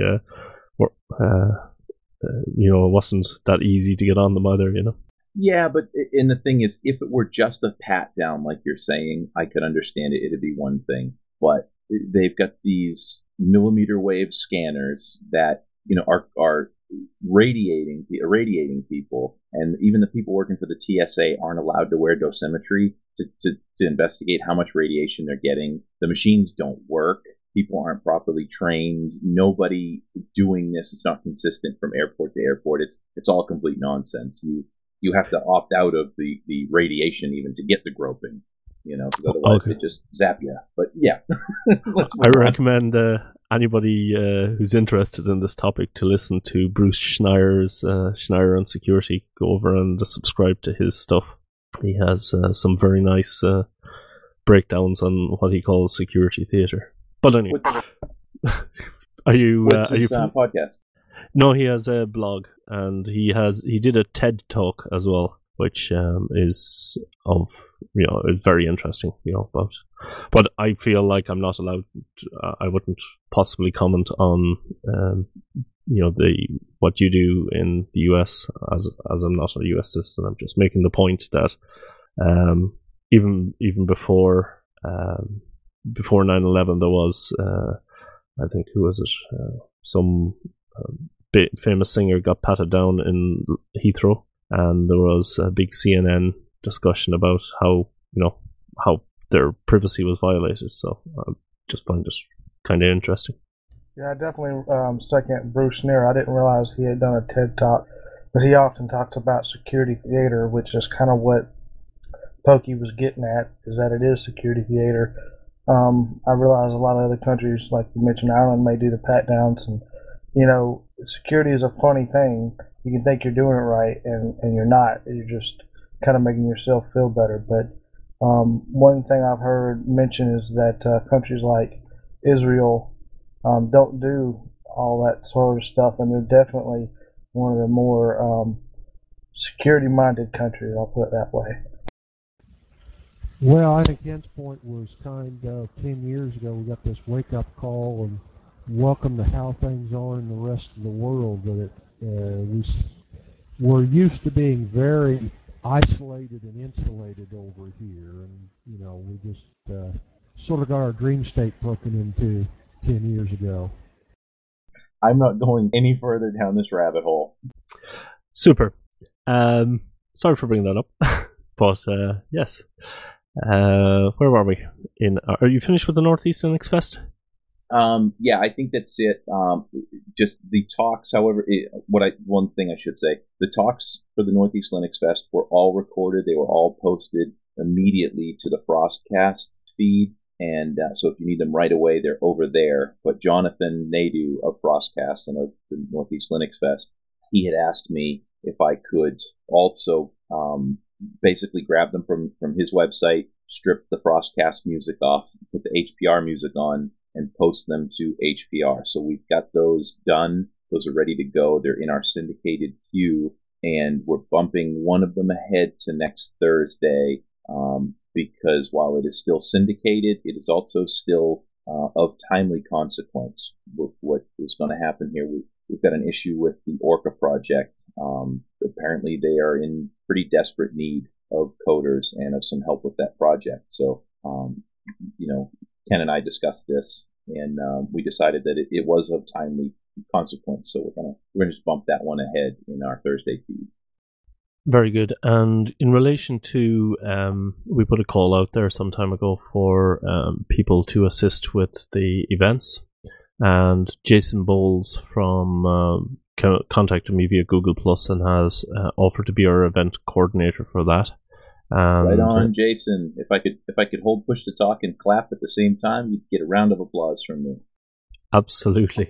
it wasn't that easy to get on them either, Yeah, but and the thing is, if it were just a pat down, like you're saying, I could understand it. It'd be one thing. But they've got these millimeter wave scanners that are irradiating people, and even the people working for the TSA aren't allowed to wear dosimetry to investigate how much radiation they're getting. The machines don't work. People aren't properly trained. Nobody doing this. It's not consistent from airport to airport. It's all complete nonsense. You have to opt out of the radiation even to get the groping, because otherwise they just zap you. But yeah, I recommend anybody who's interested in this topic to listen to Bruce Schneier's Schneier on Security. Go over and subscribe to his stuff. He has some very nice breakdowns on what he calls security theater. But anyway, are you podcast? No, he has a blog, and he did a TED talk as well, which is of is very interesting, but I feel like I'm not allowed. I wouldn't possibly comment on what you do in the US, as I'm not a US citizen. I'm just making the point that even before 9/11, there was I think, who was it, some famous singer got patted down in Heathrow, and there was a big CNN discussion about how their privacy was violated. So I just find it kind of interesting. Yeah, I definitely second Bruce Schneier. I didn't realize he had done a TED Talk, but he often talks about security theater, which is kind of what Pokey was getting at, is that it is security theater. I realize a lot of other countries, like you mentioned, Ireland, may do the pat downs, and security is a funny thing. You can think you're doing it right, and you're not. You're just kind of making yourself feel better. But one thing I've heard mentioned is that countries like Israel don't do all that sort of stuff, and they're definitely one of the more security-minded countries, I'll put it that way. Well, I think Kent's point was kind of 10 years ago we got this wake-up call and welcome to how things are in the rest of the world, that we're used to being very isolated and insulated over here, and we just sort of got our dream state broken into 10 years ago. I'm not going any further down this rabbit hole. Super. Sorry for bringing that up, but yes. Where were we? Are you finished with the Northeast Linux Fest? Yeah, I think that's it. Just the talks, however, one thing I should say, the talks for the Northeast Linux Fest were all recorded. They were all posted immediately to the Frostcast feed, and so if you need them right away, they're over there. But Jonathan Nadeau of Frostcast and of the Northeast Linux Fest, he had asked me if I could also basically grab them from his website, strip the Frostcast music off, put the HPR music on, and post them to HPR. So we've got those done. Those are ready to go. They're in our syndicated queue, and we're bumping one of them ahead to next Thursday because while it is still syndicated, it is also still of timely consequence with what is going to happen here. We've got an issue with the Orca project. Apparently, they are in pretty desperate need of coders and of some help with that project. So, Ken and I discussed this, and we decided that it was of timely consequence. So we're gonna just bump that one ahead in our Thursday feed. Very good. And in relation to, we put a call out there some time ago for people to assist with the events. And Jason Bowles from contacted me via Google Plus and has offered to be our event coordinator for that. And, right on, Jason. If I could hold push to talk and clap at the same time, you'd get a round of applause from me. Absolutely.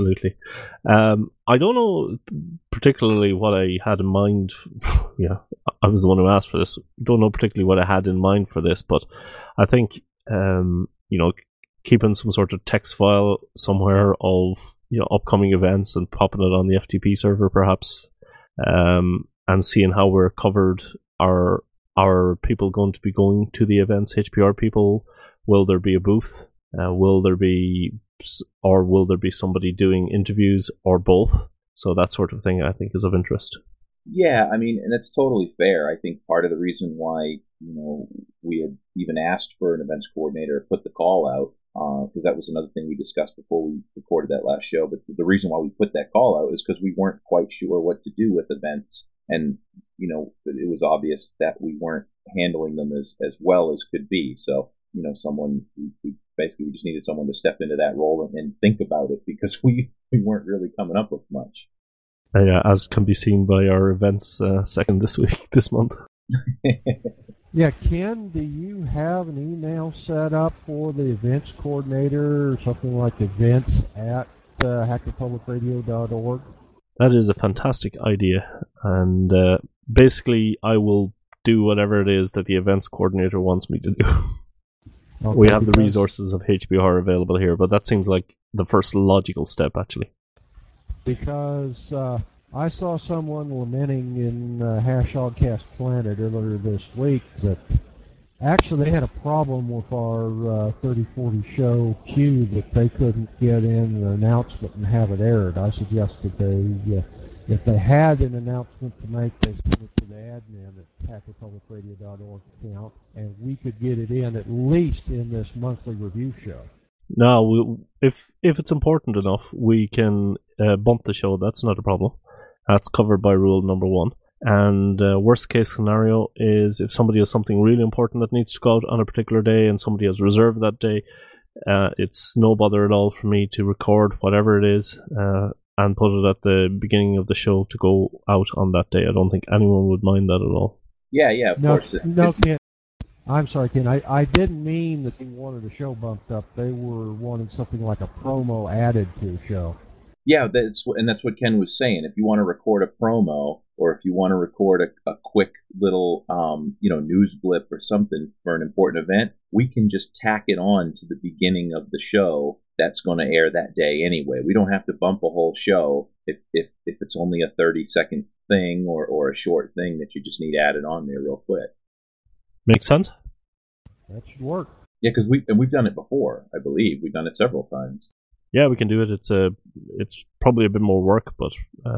I don't know particularly what I had in mind. Yeah, I was the one who asked for this. Don't know particularly what I had in mind for this, but I think keeping some sort of text file somewhere of upcoming events and popping it on the FTP server perhaps, and seeing how we're covered. Are people going to be going to the events? HPR people? Will there be a booth? Will there be somebody doing interviews or both? So that sort of thing I think is of interest. Yeah, I mean, and that's totally fair. I think part of the reason why we had even asked for an events coordinator, put the call out, because that was another thing we discussed before we recorded that last show. But the reason why we put that call out is because we weren't quite sure what to do with events, and it was obvious that we weren't handling them as well as could be. So someone we just needed someone to step into that role and think about it, because we weren't really coming up with much. Yeah, as can be seen by our events second this month. Yeah, Ken, do you have an email set up for the events coordinator or something like events@hackthepublicradio.org? That is a fantastic idea, and basically I will do whatever it is that the events coordinator wants me to do. Okay, we have the resources of HPR available here, but that seems like the first logical step, actually. Because I saw someone lamenting in #HogCast Planet earlier this week that actually they had a problem with our 3040 show queue that they couldn't get in an announcement and have it aired. I suggested if they had an announcement to make, they send it to the admin at hackthepublicradio.org account, and we could get it in at least in this monthly review show. No, if it's important enough, we can bump the show. That's not a problem. That's covered by rule number 1. And worst case scenario is if somebody has something really important that needs to go out on a particular day and somebody has reserved that day, it's no bother at all for me to record whatever it is and put it at the beginning of the show to go out on that day. I don't think anyone would mind that at all. Yeah, of course. No, Ken. I'm sorry, Ken. I didn't mean that they wanted a show bumped up. They were wanting something like a promo added to the show. Yeah, that's what Ken was saying. If you want to record a promo, or if you want to record a quick little news blip or something for an important event, we can just tack it on to the beginning of the show that's going to air that day anyway. We don't have to bump a whole show if it's only a 30-second thing or a short thing that you just need added on there real quick. Makes sense. That should work. Yeah, because we've done it before. I believe we've done it several times. Yeah, we can do it. It's probably a bit more work, but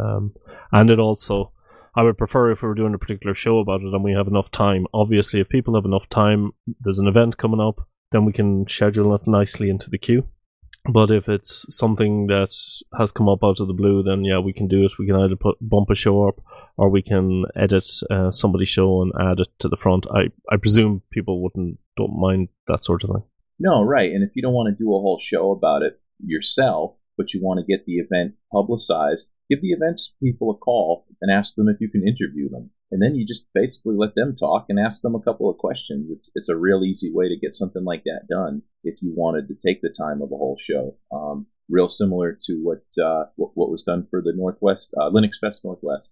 and it also, I would prefer if we were doing a particular show about it and we have enough time. Obviously, if people have enough time, there's an event coming up, then we can schedule it nicely into the queue. But if it's something that has come up out of the blue, then yeah, we can do it. We can either bump a show up, or we can edit somebody's show and add it to the front. I presume people don't mind that sort of thing. No, right. And if you don't want to do a whole show about it yourself, but you want to get the event publicized, give the events people a call and ask them if you can interview them. And then you just basically let them talk and ask them a couple of questions. It's a real easy way to get something like that done if you wanted to take the time of a whole show. Real similar to what was done for the Northwest Linux Fest Northwest.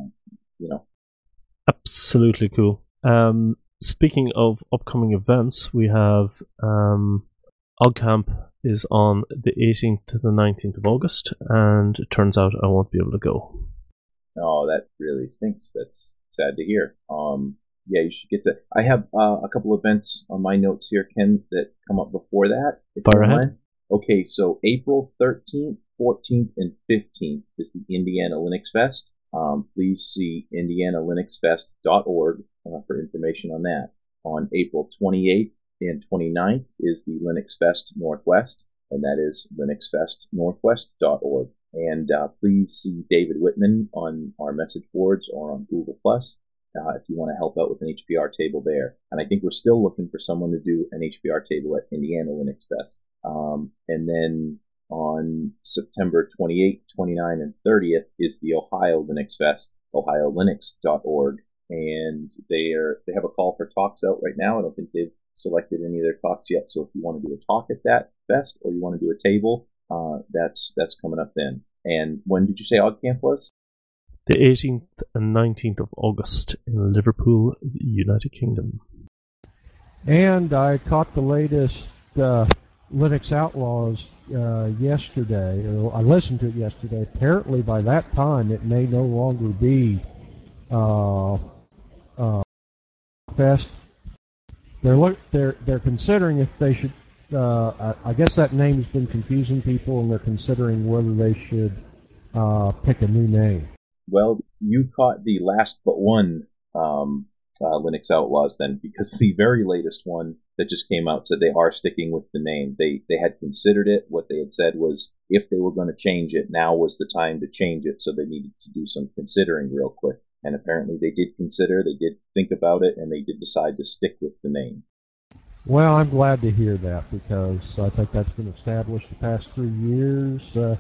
Absolutely cool. Speaking of upcoming events, we have OggCamp is on the 18th to the 19th of August, and it turns out I won't be able to go. Oh, that really stinks. That's sad to hear. Yeah, you should get to. I have a couple events on my notes here, Ken, that come up before that. Fire ahead. Okay, so April 13th, 14th, and 15th is the Indiana Linux Fest. Please see indianalinuxfest.org for information on that. On April 28th and 29th is the Linux Fest Northwest, and that is linuxfestnorthwest.org. And please see David Whitman on our message boards or on Google+, if you want to help out with an HPR table there. And I think we're still looking for someone to do an HPR table at Indiana Linux Fest. And then on September 28th, 29th, and 30th is the Ohio Linux Fest, ohiolinux.org. And they have a call for talks out right now. I don't think they've selected any of their talks yet. So if you want to do a talk at that fest or you want to do a table, that's coming up then. And when did you say OggCamp was? The 18th and 19th of August in Liverpool, United Kingdom. And I caught the latest Linux Outlaws yesterday. I listened to it yesterday. Apparently by that time it may no longer be Fest. They're considering if they should. I guess that name has been confusing people, and they're considering whether they should pick a new name. Well, you caught the last but one Linux Outlaws then, because the very latest one that just came out said they are sticking with the name. They had considered it. What they had said was if they were going to change it, now was the time to change it, so they needed to do some considering real quick. And apparently they did consider, they did think about it, and they did decide to stick with the name. Well, I'm glad to hear that, because I think that's been established the past 3 years.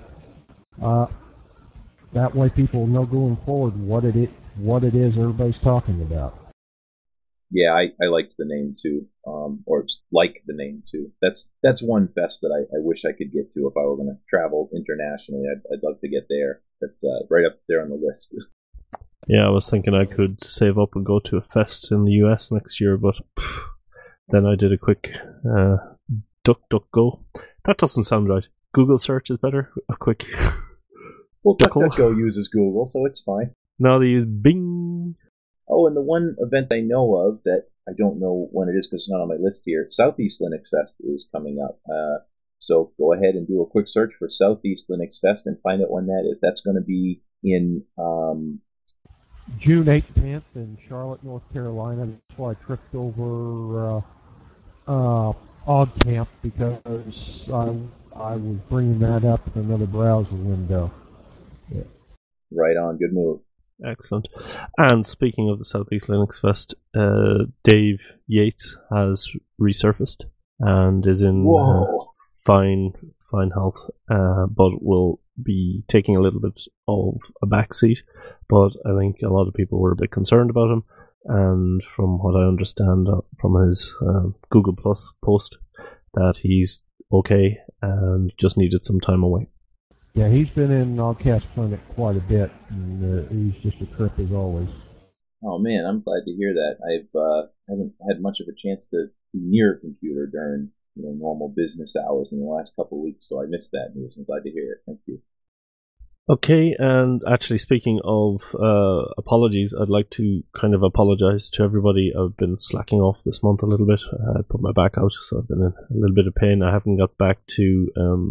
That way people know going forward what it is everybody's talking about. Yeah, I liked the name too, or like the name too. That's one fest that I wish I could get to if I were going to travel internationally. I'd love to get there. That's right up there on the list. Yeah, I was thinking I could save up and go to a fest in the US next year, but then I did a quick DuckDuckGo. That doesn't sound right. Google search is better. A quick. Well, DuckDuckGo uses Google, so it's fine. Now they use Bing. Oh, and the one event I know of that I don't know when it is because it's not on my list here, Southeast Linux Fest is coming up. So go ahead and do a quick search for Southeast Linux Fest and find out when that is. That's going to be in June 8th, 10th in Charlotte, North Carolina. That's why I tripped over OggCamp, because I was bringing that up in another browser window. Yeah. Right on. Good move. Excellent. And speaking of the Southeast Linux Fest, Dave Yates has resurfaced and is in fine health, but will be taking a little bit of a backseat. But I think a lot of people were a bit concerned about him, and from what I understand from his Google Plus post, that he's okay and just needed some time away. Yeah, he's been in Oggcast Planet quite a bit, and he's just a trip as always. Oh man, I'm glad to hear that. I haven't had much of a chance to be near a computer during normal business hours in the last couple of weeks, so I missed that news. I'm glad to hear it. Thank you. Okay, and actually speaking of apologies, I'd like to kind of apologize to everybody. I've been slacking off this month a little bit. I put my back out, so I've been in a little bit of pain. I haven't got back to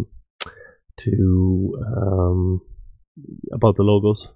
about the logos.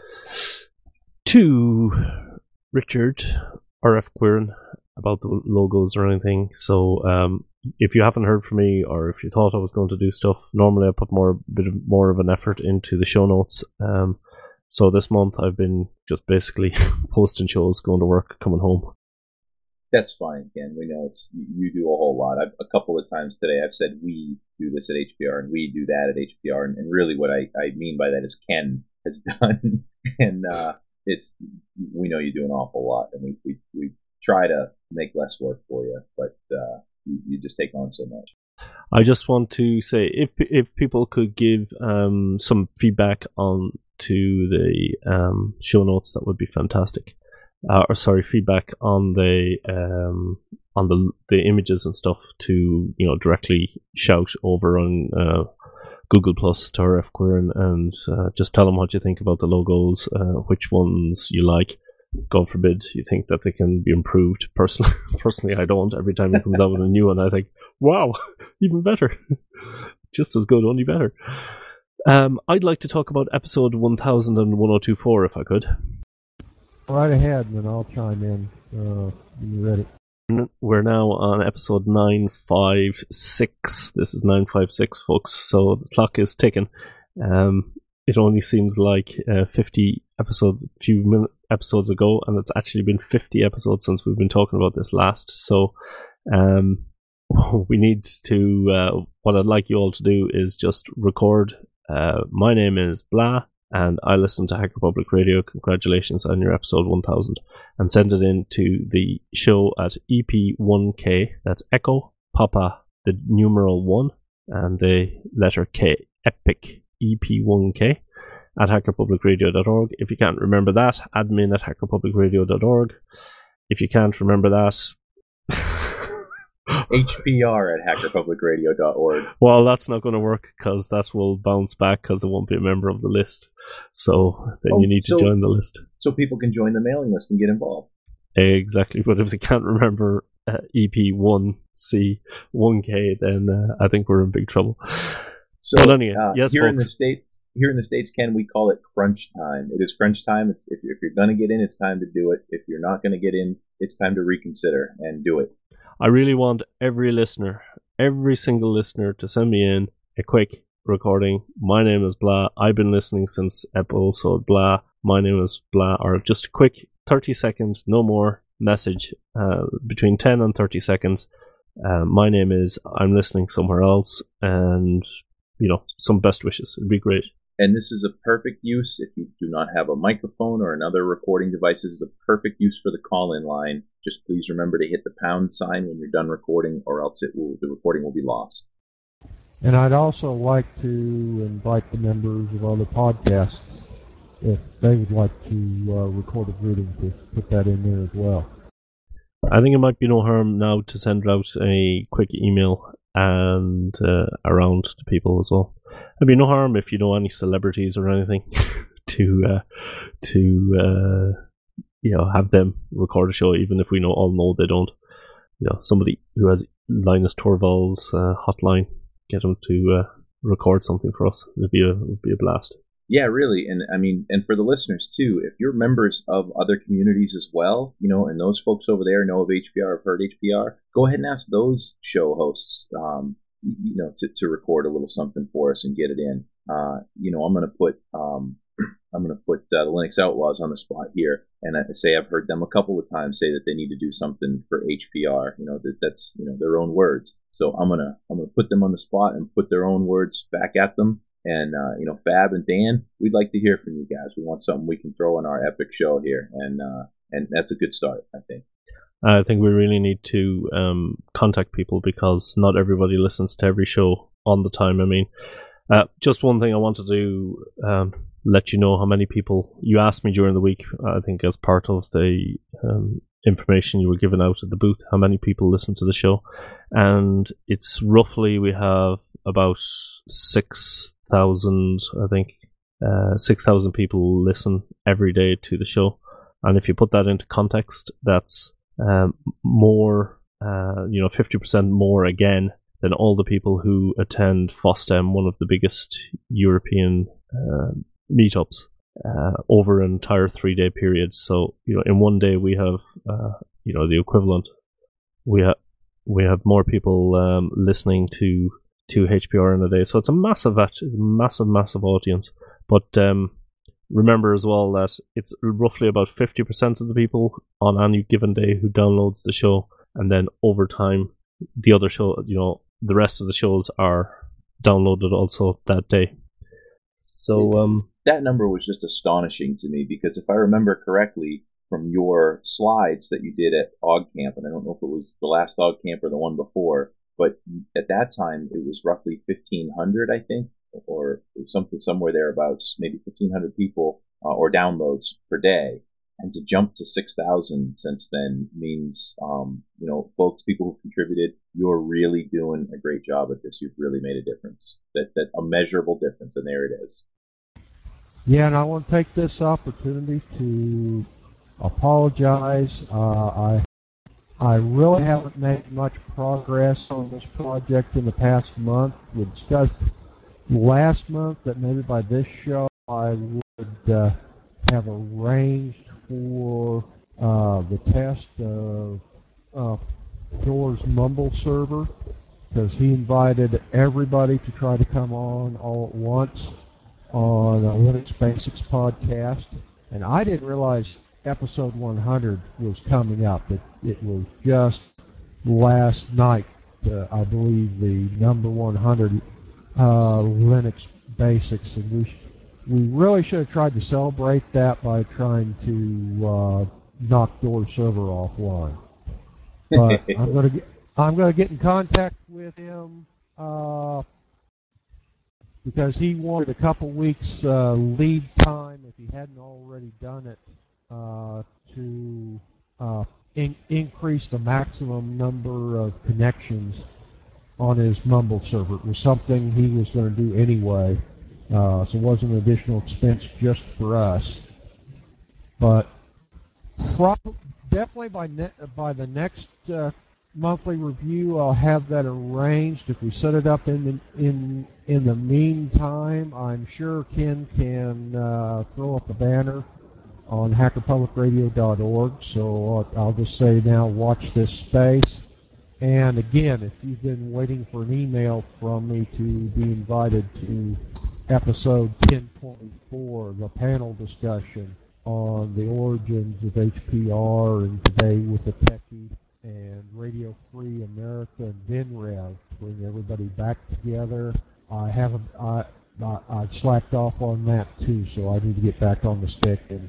To Richard RF Quirin about the logos or anything. So if you haven't heard from me, or if you thought I was going to do stuff, normally I put a bit more of an effort into the show notes. So this month I've been just basically posting shows, going to work, coming home. That's fine, Ken. We know you do a whole lot. A couple of times today I've said we do this at HPR and we do that at HPR, and really what I mean by that is Ken has done, and we know you do an awful lot, and we try to make less work for you, but you just take on so much. I just want to say if people could give some feedback on to the show notes, that would be fantastic. Feedback on the on the images and stuff to directly shout over on Google Plus to RF Queer and just tell them what you think about the logos, which ones you like. God forbid you think that they can be improved. Personally, I don't. Every time it comes out with a new one, I think, wow, even better. Just as good, only better. I'd like to talk about episode 1024 if I could. Right ahead, and then I'll chime in when you're ready. We're now on episode 956. This is 956, folks, so the clock is ticking. It only seems like 50 episodes, episodes ago, and it's actually been 50 episodes since we've been talking about this last. So we need to, what I'd like you all to do is just record, my name is Blah, and I listen to Hacker Public Radio. Congratulations on your episode 1000. And send it in to the show at EP1K. That's Echo, Papa, the numeral 1, and the letter K. Epic, EP1K, at hackerpublicradio.org. If you can't remember that, admin at hackerpublicradio.org. If you can't remember that... HPR at hackerpublicradio.org. Well, that's not going to work because that will bounce back because it won't be a member of the list. So then you need to join the list. So people can join the mailing list and get involved. Exactly. But if they can't remember EP1C, 1K, then I think we're in big trouble. So but anyway, yes, here folks. in the States, Ken, we call it crunch time. It is crunch time. If you're going to get in, it's time to do it. If you're not going to get in, it's time to reconsider and do it. I really want every listener, every single listener, to send me in a quick recording. My name is Blah. I've been listening since episode Blah. My name is Blah. Or just a quick 30-second, no more, message between 10 and 30 seconds. My name is, I'm listening somewhere else, and some best wishes. It'd be great. And this is a perfect use, if you do not have a microphone or another recording device, this is a perfect use for the call-in line. Just please remember to hit the pound sign when you're done recording, or else the recording will be lost. And I'd also like to invite the members of other podcasts, if they would like to record a greeting, to put that in there as well. I think it might be no harm now to send out a quick email and around to people as well. It'd be no harm if you know any celebrities or anything to have them record a show, even if we all know they don't. Somebody who has Linus Torvalds hotline, get them to record something for us. It'd be a blast. Yeah, really, and for the listeners too, if you're members of other communities as well, and those folks over there know of HPR, have heard HPR, go ahead and ask those show hosts, to record a little something for us and get it in. I'm going to put the Linux Outlaws on the spot here, and I say I've heard them a couple of times say that they need to do something for HPR. That's their own words. So I'm gonna put them on the spot and put their own words back at them. And Fab and Dan, we'd like to hear from you guys. We want something we can throw in our epic show here, and that's a good start, I think. I think we really need to contact people because not everybody listens to every show on the time. Just one thing I wanted to let you know how many people you asked me during the week. I think as part of the information you were giving out at the booth, how many people listen to the show, and it's roughly we have about 6,000. I think 6,000 people listen every day to the show, and if you put that into context, that's more, 50% more again than all the people who attend FOSDEM, one of the biggest European meetups, over an entire 3-day period. So, in one day we have, the equivalent. We have more people listening to HPR in a day. So it's a massive audience. But remember as well that it's roughly about 50% of the people on any given day who downloads the show, and then over time, the other show, the rest of the shows are downloaded also that day. So that number was just astonishing to me, because if I remember correctly from your slides that you did at OggCamp, and I don't know if it was the last OggCamp or the one before, but at that time it was roughly 1,500, I think, or somewhere thereabouts, maybe 1,500 people or downloads per day. And to jump to 6,000 since then means, folks, people who contributed, you're really doing a great job at this. You've really made a difference, that a measurable difference, and there it is. Yeah, and I want to take this opportunity to apologize. I really haven't made much progress on this project in the past month. We discussed last month that maybe by this show I would have arranged for the test of Thor's Mumble server, because he invited everybody to try to come on all at once on a Linux Basics podcast, and I didn't realize episode 100 was coming up. It was just last night, I believe, the number 100 Linux Basics, and we really should have tried to celebrate that by trying to knock Thor's server offline. But I'm going to get in contact with him because he wanted a couple weeks lead time if he hadn't already done it to increase the maximum number of connections on his Mumble server. It was something he was going to do anyway, so it wasn't an additional expense just for us. But definitely by the next monthly review, I'll have that arranged. If we set it up in the meantime, I'm sure Ken can throw up a banner on hackerpublicradio.org. So I'll just say now, watch this space. And again, if you've been waiting for an email from me to be invited to episode 10.4, the panel discussion on the origins of HPR and Today with the Techie and Radio Free America and VinRev, to bring everybody back together, I slacked off on that too, so I need to get back on the stick and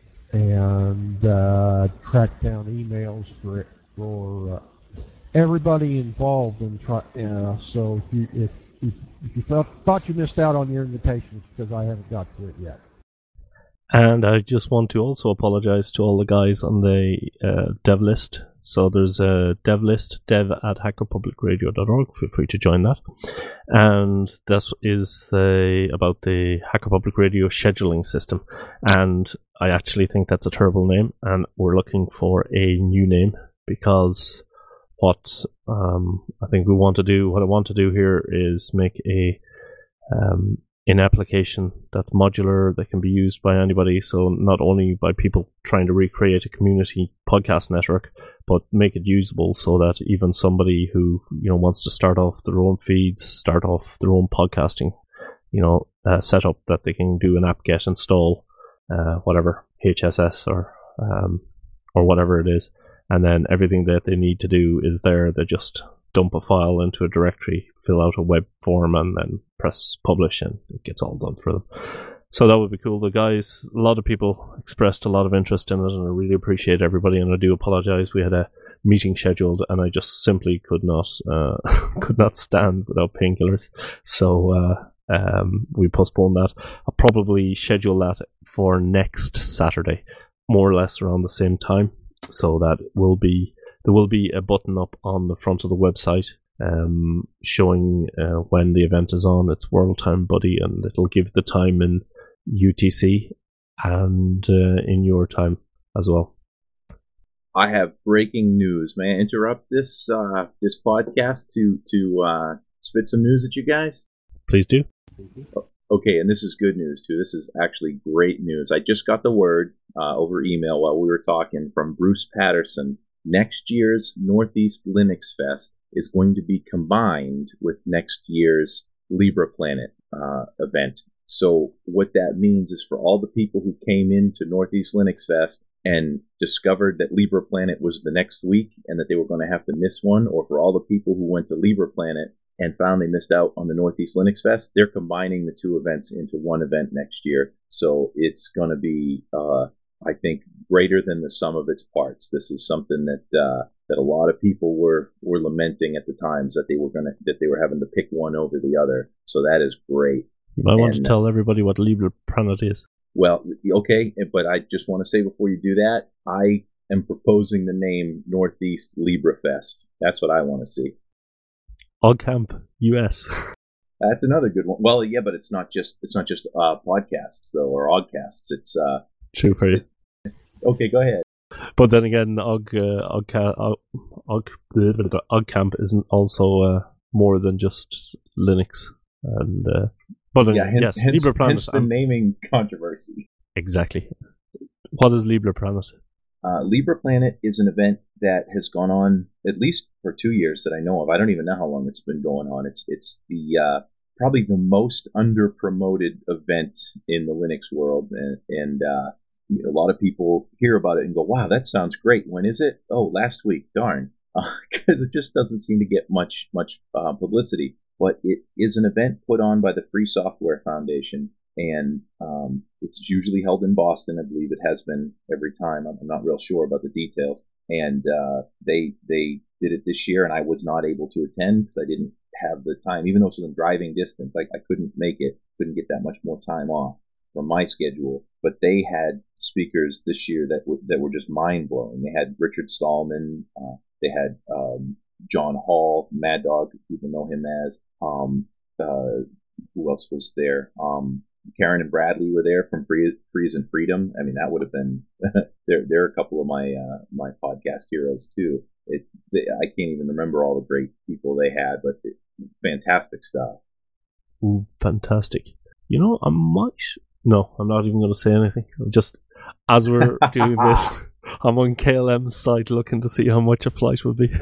track down emails for everybody involved and try. So if you thought you missed out on your invitations, because I haven't got to it yet. And I just want to also apologize to all the guys on the dev list. So there's a dev list, dev@hackerpublicradio.org. Feel free to join that. And this is about the Hacker Public Radio scheduling system. And I actually think that's a terrible name, and we're looking for a new name, because what I want to do here is make an application that's modular, that can be used by anybody, so not only by people trying to recreate a community podcast network, but make it usable so that even somebody who wants to start off their own feeds, start off their own podcasting setup, that they can do an apt-get install whatever, HSS or whatever it is, and then everything that they need to do is there. They just dump a file into a directory, fill out a web form, and then press publish, and it gets all done for them. So that would be cool. The guys, a lot of people expressed a lot of interest in it, and I really appreciate everybody, and I do apologize. We had a meeting scheduled, and I just simply could not stand without painkillers. So we postponed that. I'll probably schedule that for next Saturday, more or less around the same time. So that there will be a button up on the front of the website showing when the event is on. It's World Time Buddy, and it'll give the time in UTC and in your time as well. I have breaking news. May I interrupt this podcast to spit some news at you guys? Please do. Okay, and this is good news too. This is actually great news. I just got the word over email while we were talking from Bruce Patterson. Next year's Northeast Linux Fest is going to be combined with next year's LibrePlanet event. So what that means is, for all the people who came into Northeast Linux Fest and discovered that LibrePlanet was the next week and that they were going to have to miss one, or for all the people who went to LibrePlanet and found they missed out on the Northeast Linux Fest, they're combining the two events into one event next year. So it's going to be, I think, greater than the sum of its parts. This is something that a lot of people were lamenting at the times, that they were having to pick one over the other. So that is great. You might want to tell everybody what LibrePlanet is. Well, okay, but I just want to say before you do that, I am proposing the name Northeast LibraFest. That's what I want to see. OggCamp US. That's another good one. Well, yeah, but it's not just podcasts though, or Oggcasts. It's True for you. Okay, go ahead. But then again, OggCamp isn't also more than just Linux. And but then, yes, LibrePlanet. Hence the naming controversy. Exactly. What is LibrePlanet? LibrePlanet is an event that has gone on at least for 2 years that I know of. I don't even know how long it's been going on. It's the probably the most under-promoted event in the Linux world, and a lot of people hear about it and go, "Wow, that sounds great. When is it?" "Oh, last week." Darn, because it just doesn't seem to get much publicity. But it is an event put on by the Free Software Foundation, and it's usually held in Boston. I believe it has been every time. I'm not real sure about the details. And they did it this year, and I was not able to attend because I didn't have the time. Even though it was in driving distance, I couldn't make it. Couldn't get that much more time off from my schedule. But they had speakers this year that were just mind blowing. They had Richard Stallman. They had John Hall, Mad Dog, people know him as. Who else was there? Karen and Bradley were there from Freeze and Freedom. I mean, that would have been they're a couple of my my podcast heroes too. I can't even remember all the great people they had, but fantastic stuff. Ooh, fantastic. You know, No, I'm not even going to say anything. Just as we're doing this, I'm on KLM's site looking to see how much a flight will be.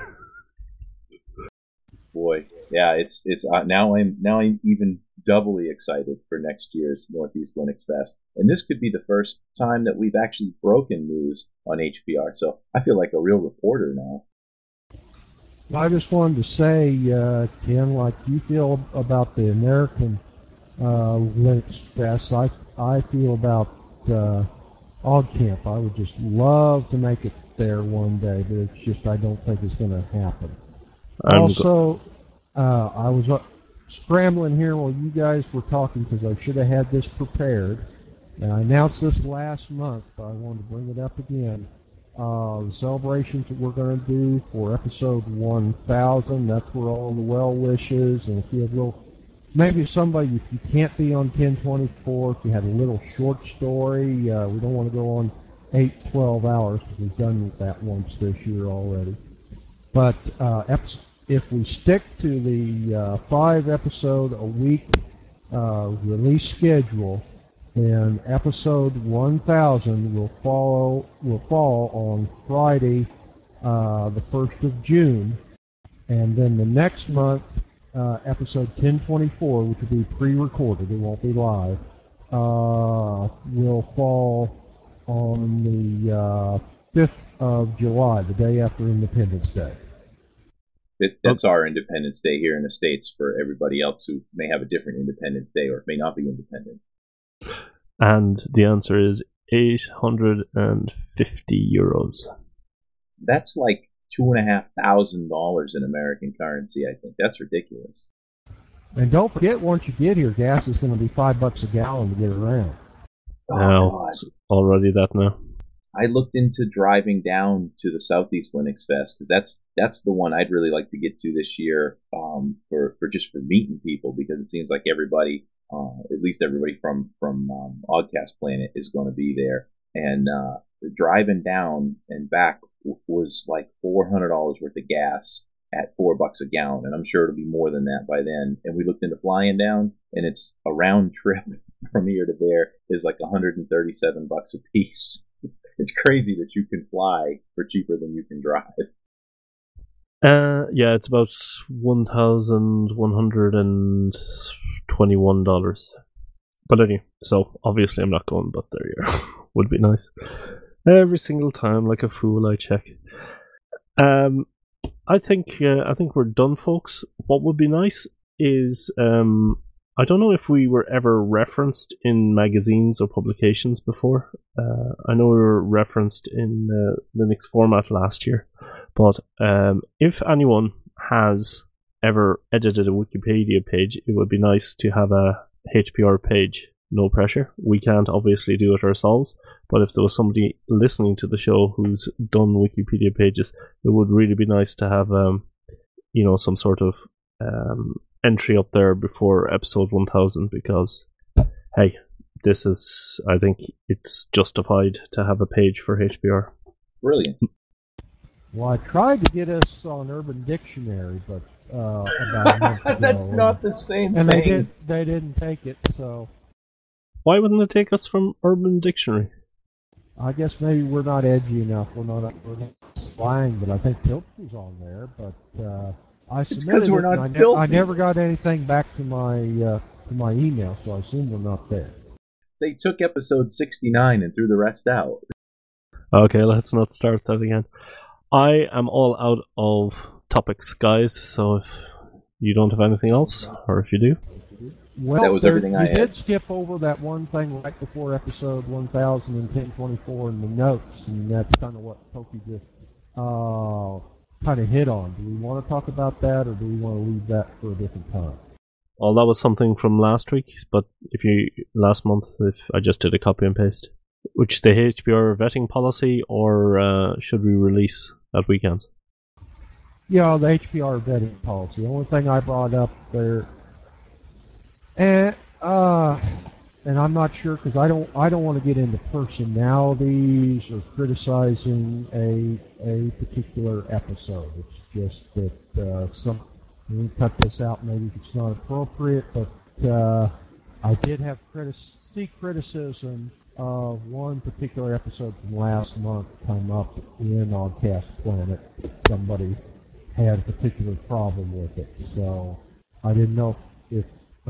Boy, yeah, it's now I'm even doubly excited for next year's Northeast Linux Fest, and this could be the first time that we've actually broken news on HPR. So I feel like a real reporter now. I just wanted to say, Ken, like you feel about the American Linux Fest, I feel about OggCamp. I would just love to make it there one day, but it's just I don't think it's going to happen. Also, I was scrambling here while you guys were talking because I should have had this prepared. And I announced this last month, but I wanted to bring it up again. The celebrations that we're going to do for episode 1000, that's where all the well wishes, and if you have maybe somebody, if you can't be on 1024, if you had a little short story, we don't want to go on 8-12 hours because we've done that once this year already. But if we stick to the 5 episode a week release schedule, then episode 1000 will fall on Friday, the 1st of June, and then the next month, episode 1024, which will be pre-recorded, it won't be live, will fall on the 5th of July, the day after Independence Day. That's our Independence Day here in the States for everybody else who may have a different Independence Day or may not be independent. And the answer is €850. That's like $2,500 in American currency, I think. That's ridiculous. And don't forget, once you get here, gas is going to be $5 a gallon to get around. Oh, it's already that now. I looked into driving down to the Southeast Linux Fest because that's the one I'd really like to get to this year for meeting people, because it seems like everybody, at least everybody from Oddcast Planet, is going to be there. And driving down and back was like $400 worth of gas at $4 a gallon, and I'm sure it'll be more than that by then. And we looked into flying down, and it's a round trip from here to there is like $137 a piece. It's crazy that you can fly for cheaper than you can drive. Yeah, it's about $1,121. But anyway, so obviously I'm not going, but there you are. Would be nice. Every single time, like a fool, I check. I think we're done, folks. What would be nice is I don't know if we were ever referenced in magazines or publications before. I know we were referenced in Linux Format last year, but if anyone has ever edited a Wikipedia page, it would be nice to have a HPR page no pressure. We can't obviously do it ourselves, but if there was somebody listening to the show who's done Wikipedia pages, it would really be nice to have, some sort of entry up there before episode 1000, because, hey, I think it's justified to have a page for HPR. Brilliant. Well, I tried to get us on Urban Dictionary, but about a month ago. That's not the same and thing. they didn't take it, so Why wouldn't it take us from Urban Dictionary? I guess maybe we're not edgy enough. We're not slang, but I think Tilt was on there. But I submitted we're it, not and filthy. I never got anything back to my email, so I assume we're not there. They took episode 69 and threw the rest out. Okay, let's not start that again. I am all out of topics, guys, so if you don't have anything else, or if you do. Well, That was everything I you had. did skip over that one thing right before episode 1024 in the notes, and that's kind of what Pokey just kind of hit on. Do we want to talk about that, or do we want to leave that for a different time? Well, that was something from last week, but if I just did a copy and paste. Which the HBR vetting policy, or should we release that weekend? Yeah, the HPR vetting policy. The only thing I brought up there, and I'm not sure because I don't want to get into personalities or criticizing a particular episode. It's just that we cut this out maybe if it's not appropriate, but I did have criticism of one particular episode from last month come up in on Cast Planet. Somebody had a particular problem with it, so I didn't know if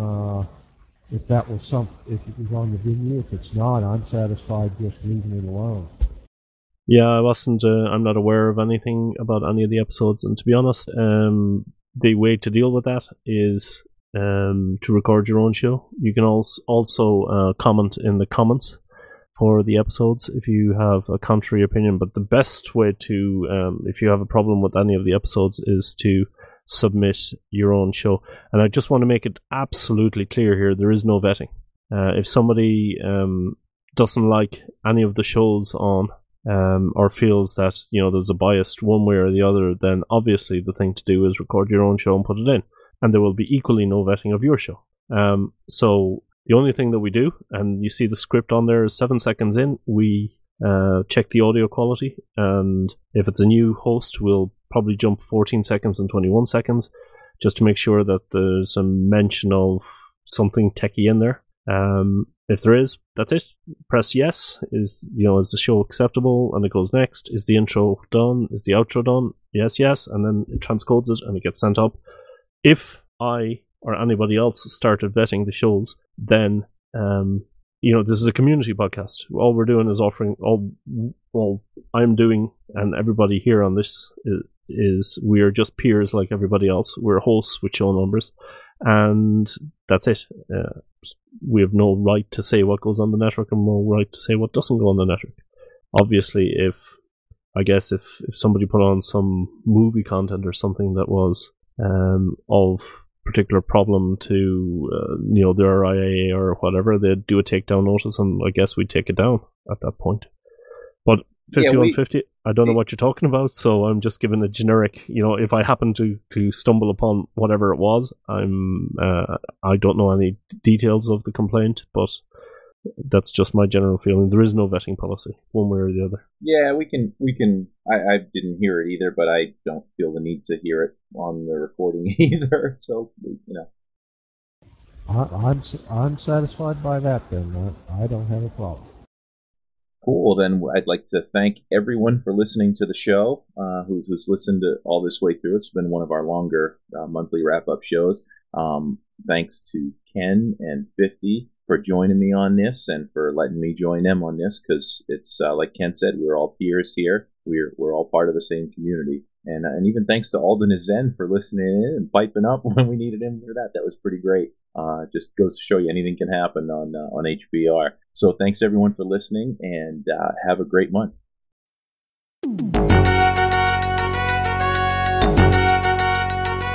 that was if it was on the venue. If it's not, I'm satisfied just leaving it alone. Yeah, I'm not aware of anything about any of the episodes, and to be honest, the way to deal with that is to record your own show. You can also comment in the comments for the episodes if you have a contrary opinion, but the best way to, if you have a problem with any of the episodes, is to submit your own show. And I just want to make it absolutely clear here, there is no vetting. If somebody doesn't like any of the shows on, or feels that there's a bias one way or the other, then obviously the thing to do is record your own show and put it in, and there will be equally no vetting of your show. So the only thing that we do, and you see the script on there, is 7 seconds in, we check the audio quality, and if it's a new host, we'll probably jump 14 seconds and 21 seconds just to make sure that there's a mention of something techie in there. If there is, that's it. Press yes. Is the show acceptable? And it goes next. Is the intro done? Is the outro done? Yes, and then it transcodes it and it gets sent up. If I or anybody else started vetting the shows, then this is a community podcast. All we're doing is offering all I'm doing, and everybody here on this is we are just peers like everybody else. We're hosts with show numbers, and that's it. We have no right to say what goes on the network and no right to say what doesn't go on the network. Obviously, if somebody put on some movie content or something that was of particular problem to the RIAA or whatever, they'd do a takedown notice, and I guess we'd take it down at that point. But 5150, I don't know what you're talking about, so I'm just giving a generic. If I happen to stumble upon whatever it was, I don't know any details of the complaint, but that's just my general feeling. There is no vetting policy, one way or the other. Yeah, we can. I didn't hear it either, but I don't feel the need to hear it on the recording either. So I'm satisfied by that. Then I don't have a problem. Cool. Then I'd like to thank everyone for listening to the show, who's listened to all this way through. It's been one of our longer monthly wrap-up shows. Thanks to Ken and 50 for joining me on this and for letting me join them on this, because it's like Ken said, we're all peers here. We're all part of the same community. And even thanks to Alden and Zen for listening in and piping up when we needed him for that. That was pretty great. Just goes to show you anything can happen on HBR. So thanks everyone for listening, and have a great month.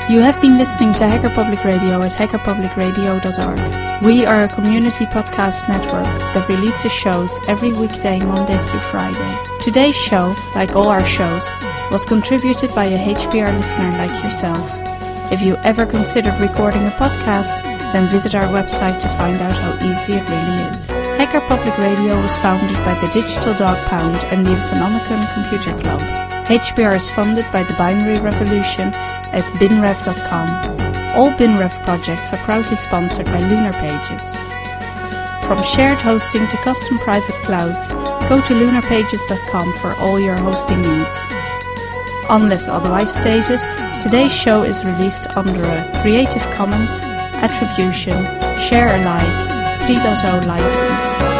You have been listening to Hacker Public Radio at hackerpublicradio.org. We are a community podcast network that releases shows every weekday, Monday through Friday. Today's show, like all our shows, was contributed by a HPR listener like yourself. If you ever considered recording a podcast, then visit our website to find out how easy it really is. Hacker Public Radio was founded by the Digital Dog Pound and the Infonomicon Computer Club. HPR is funded by the Binary Revolution at binrev.com. All BinRev projects are proudly sponsored by Lunar Pages. From shared hosting to custom private clouds, go to lunarpages.com for all your hosting needs. Unless otherwise stated, today's show is released under a Creative Commons Attribution Share Alike 3.0 license.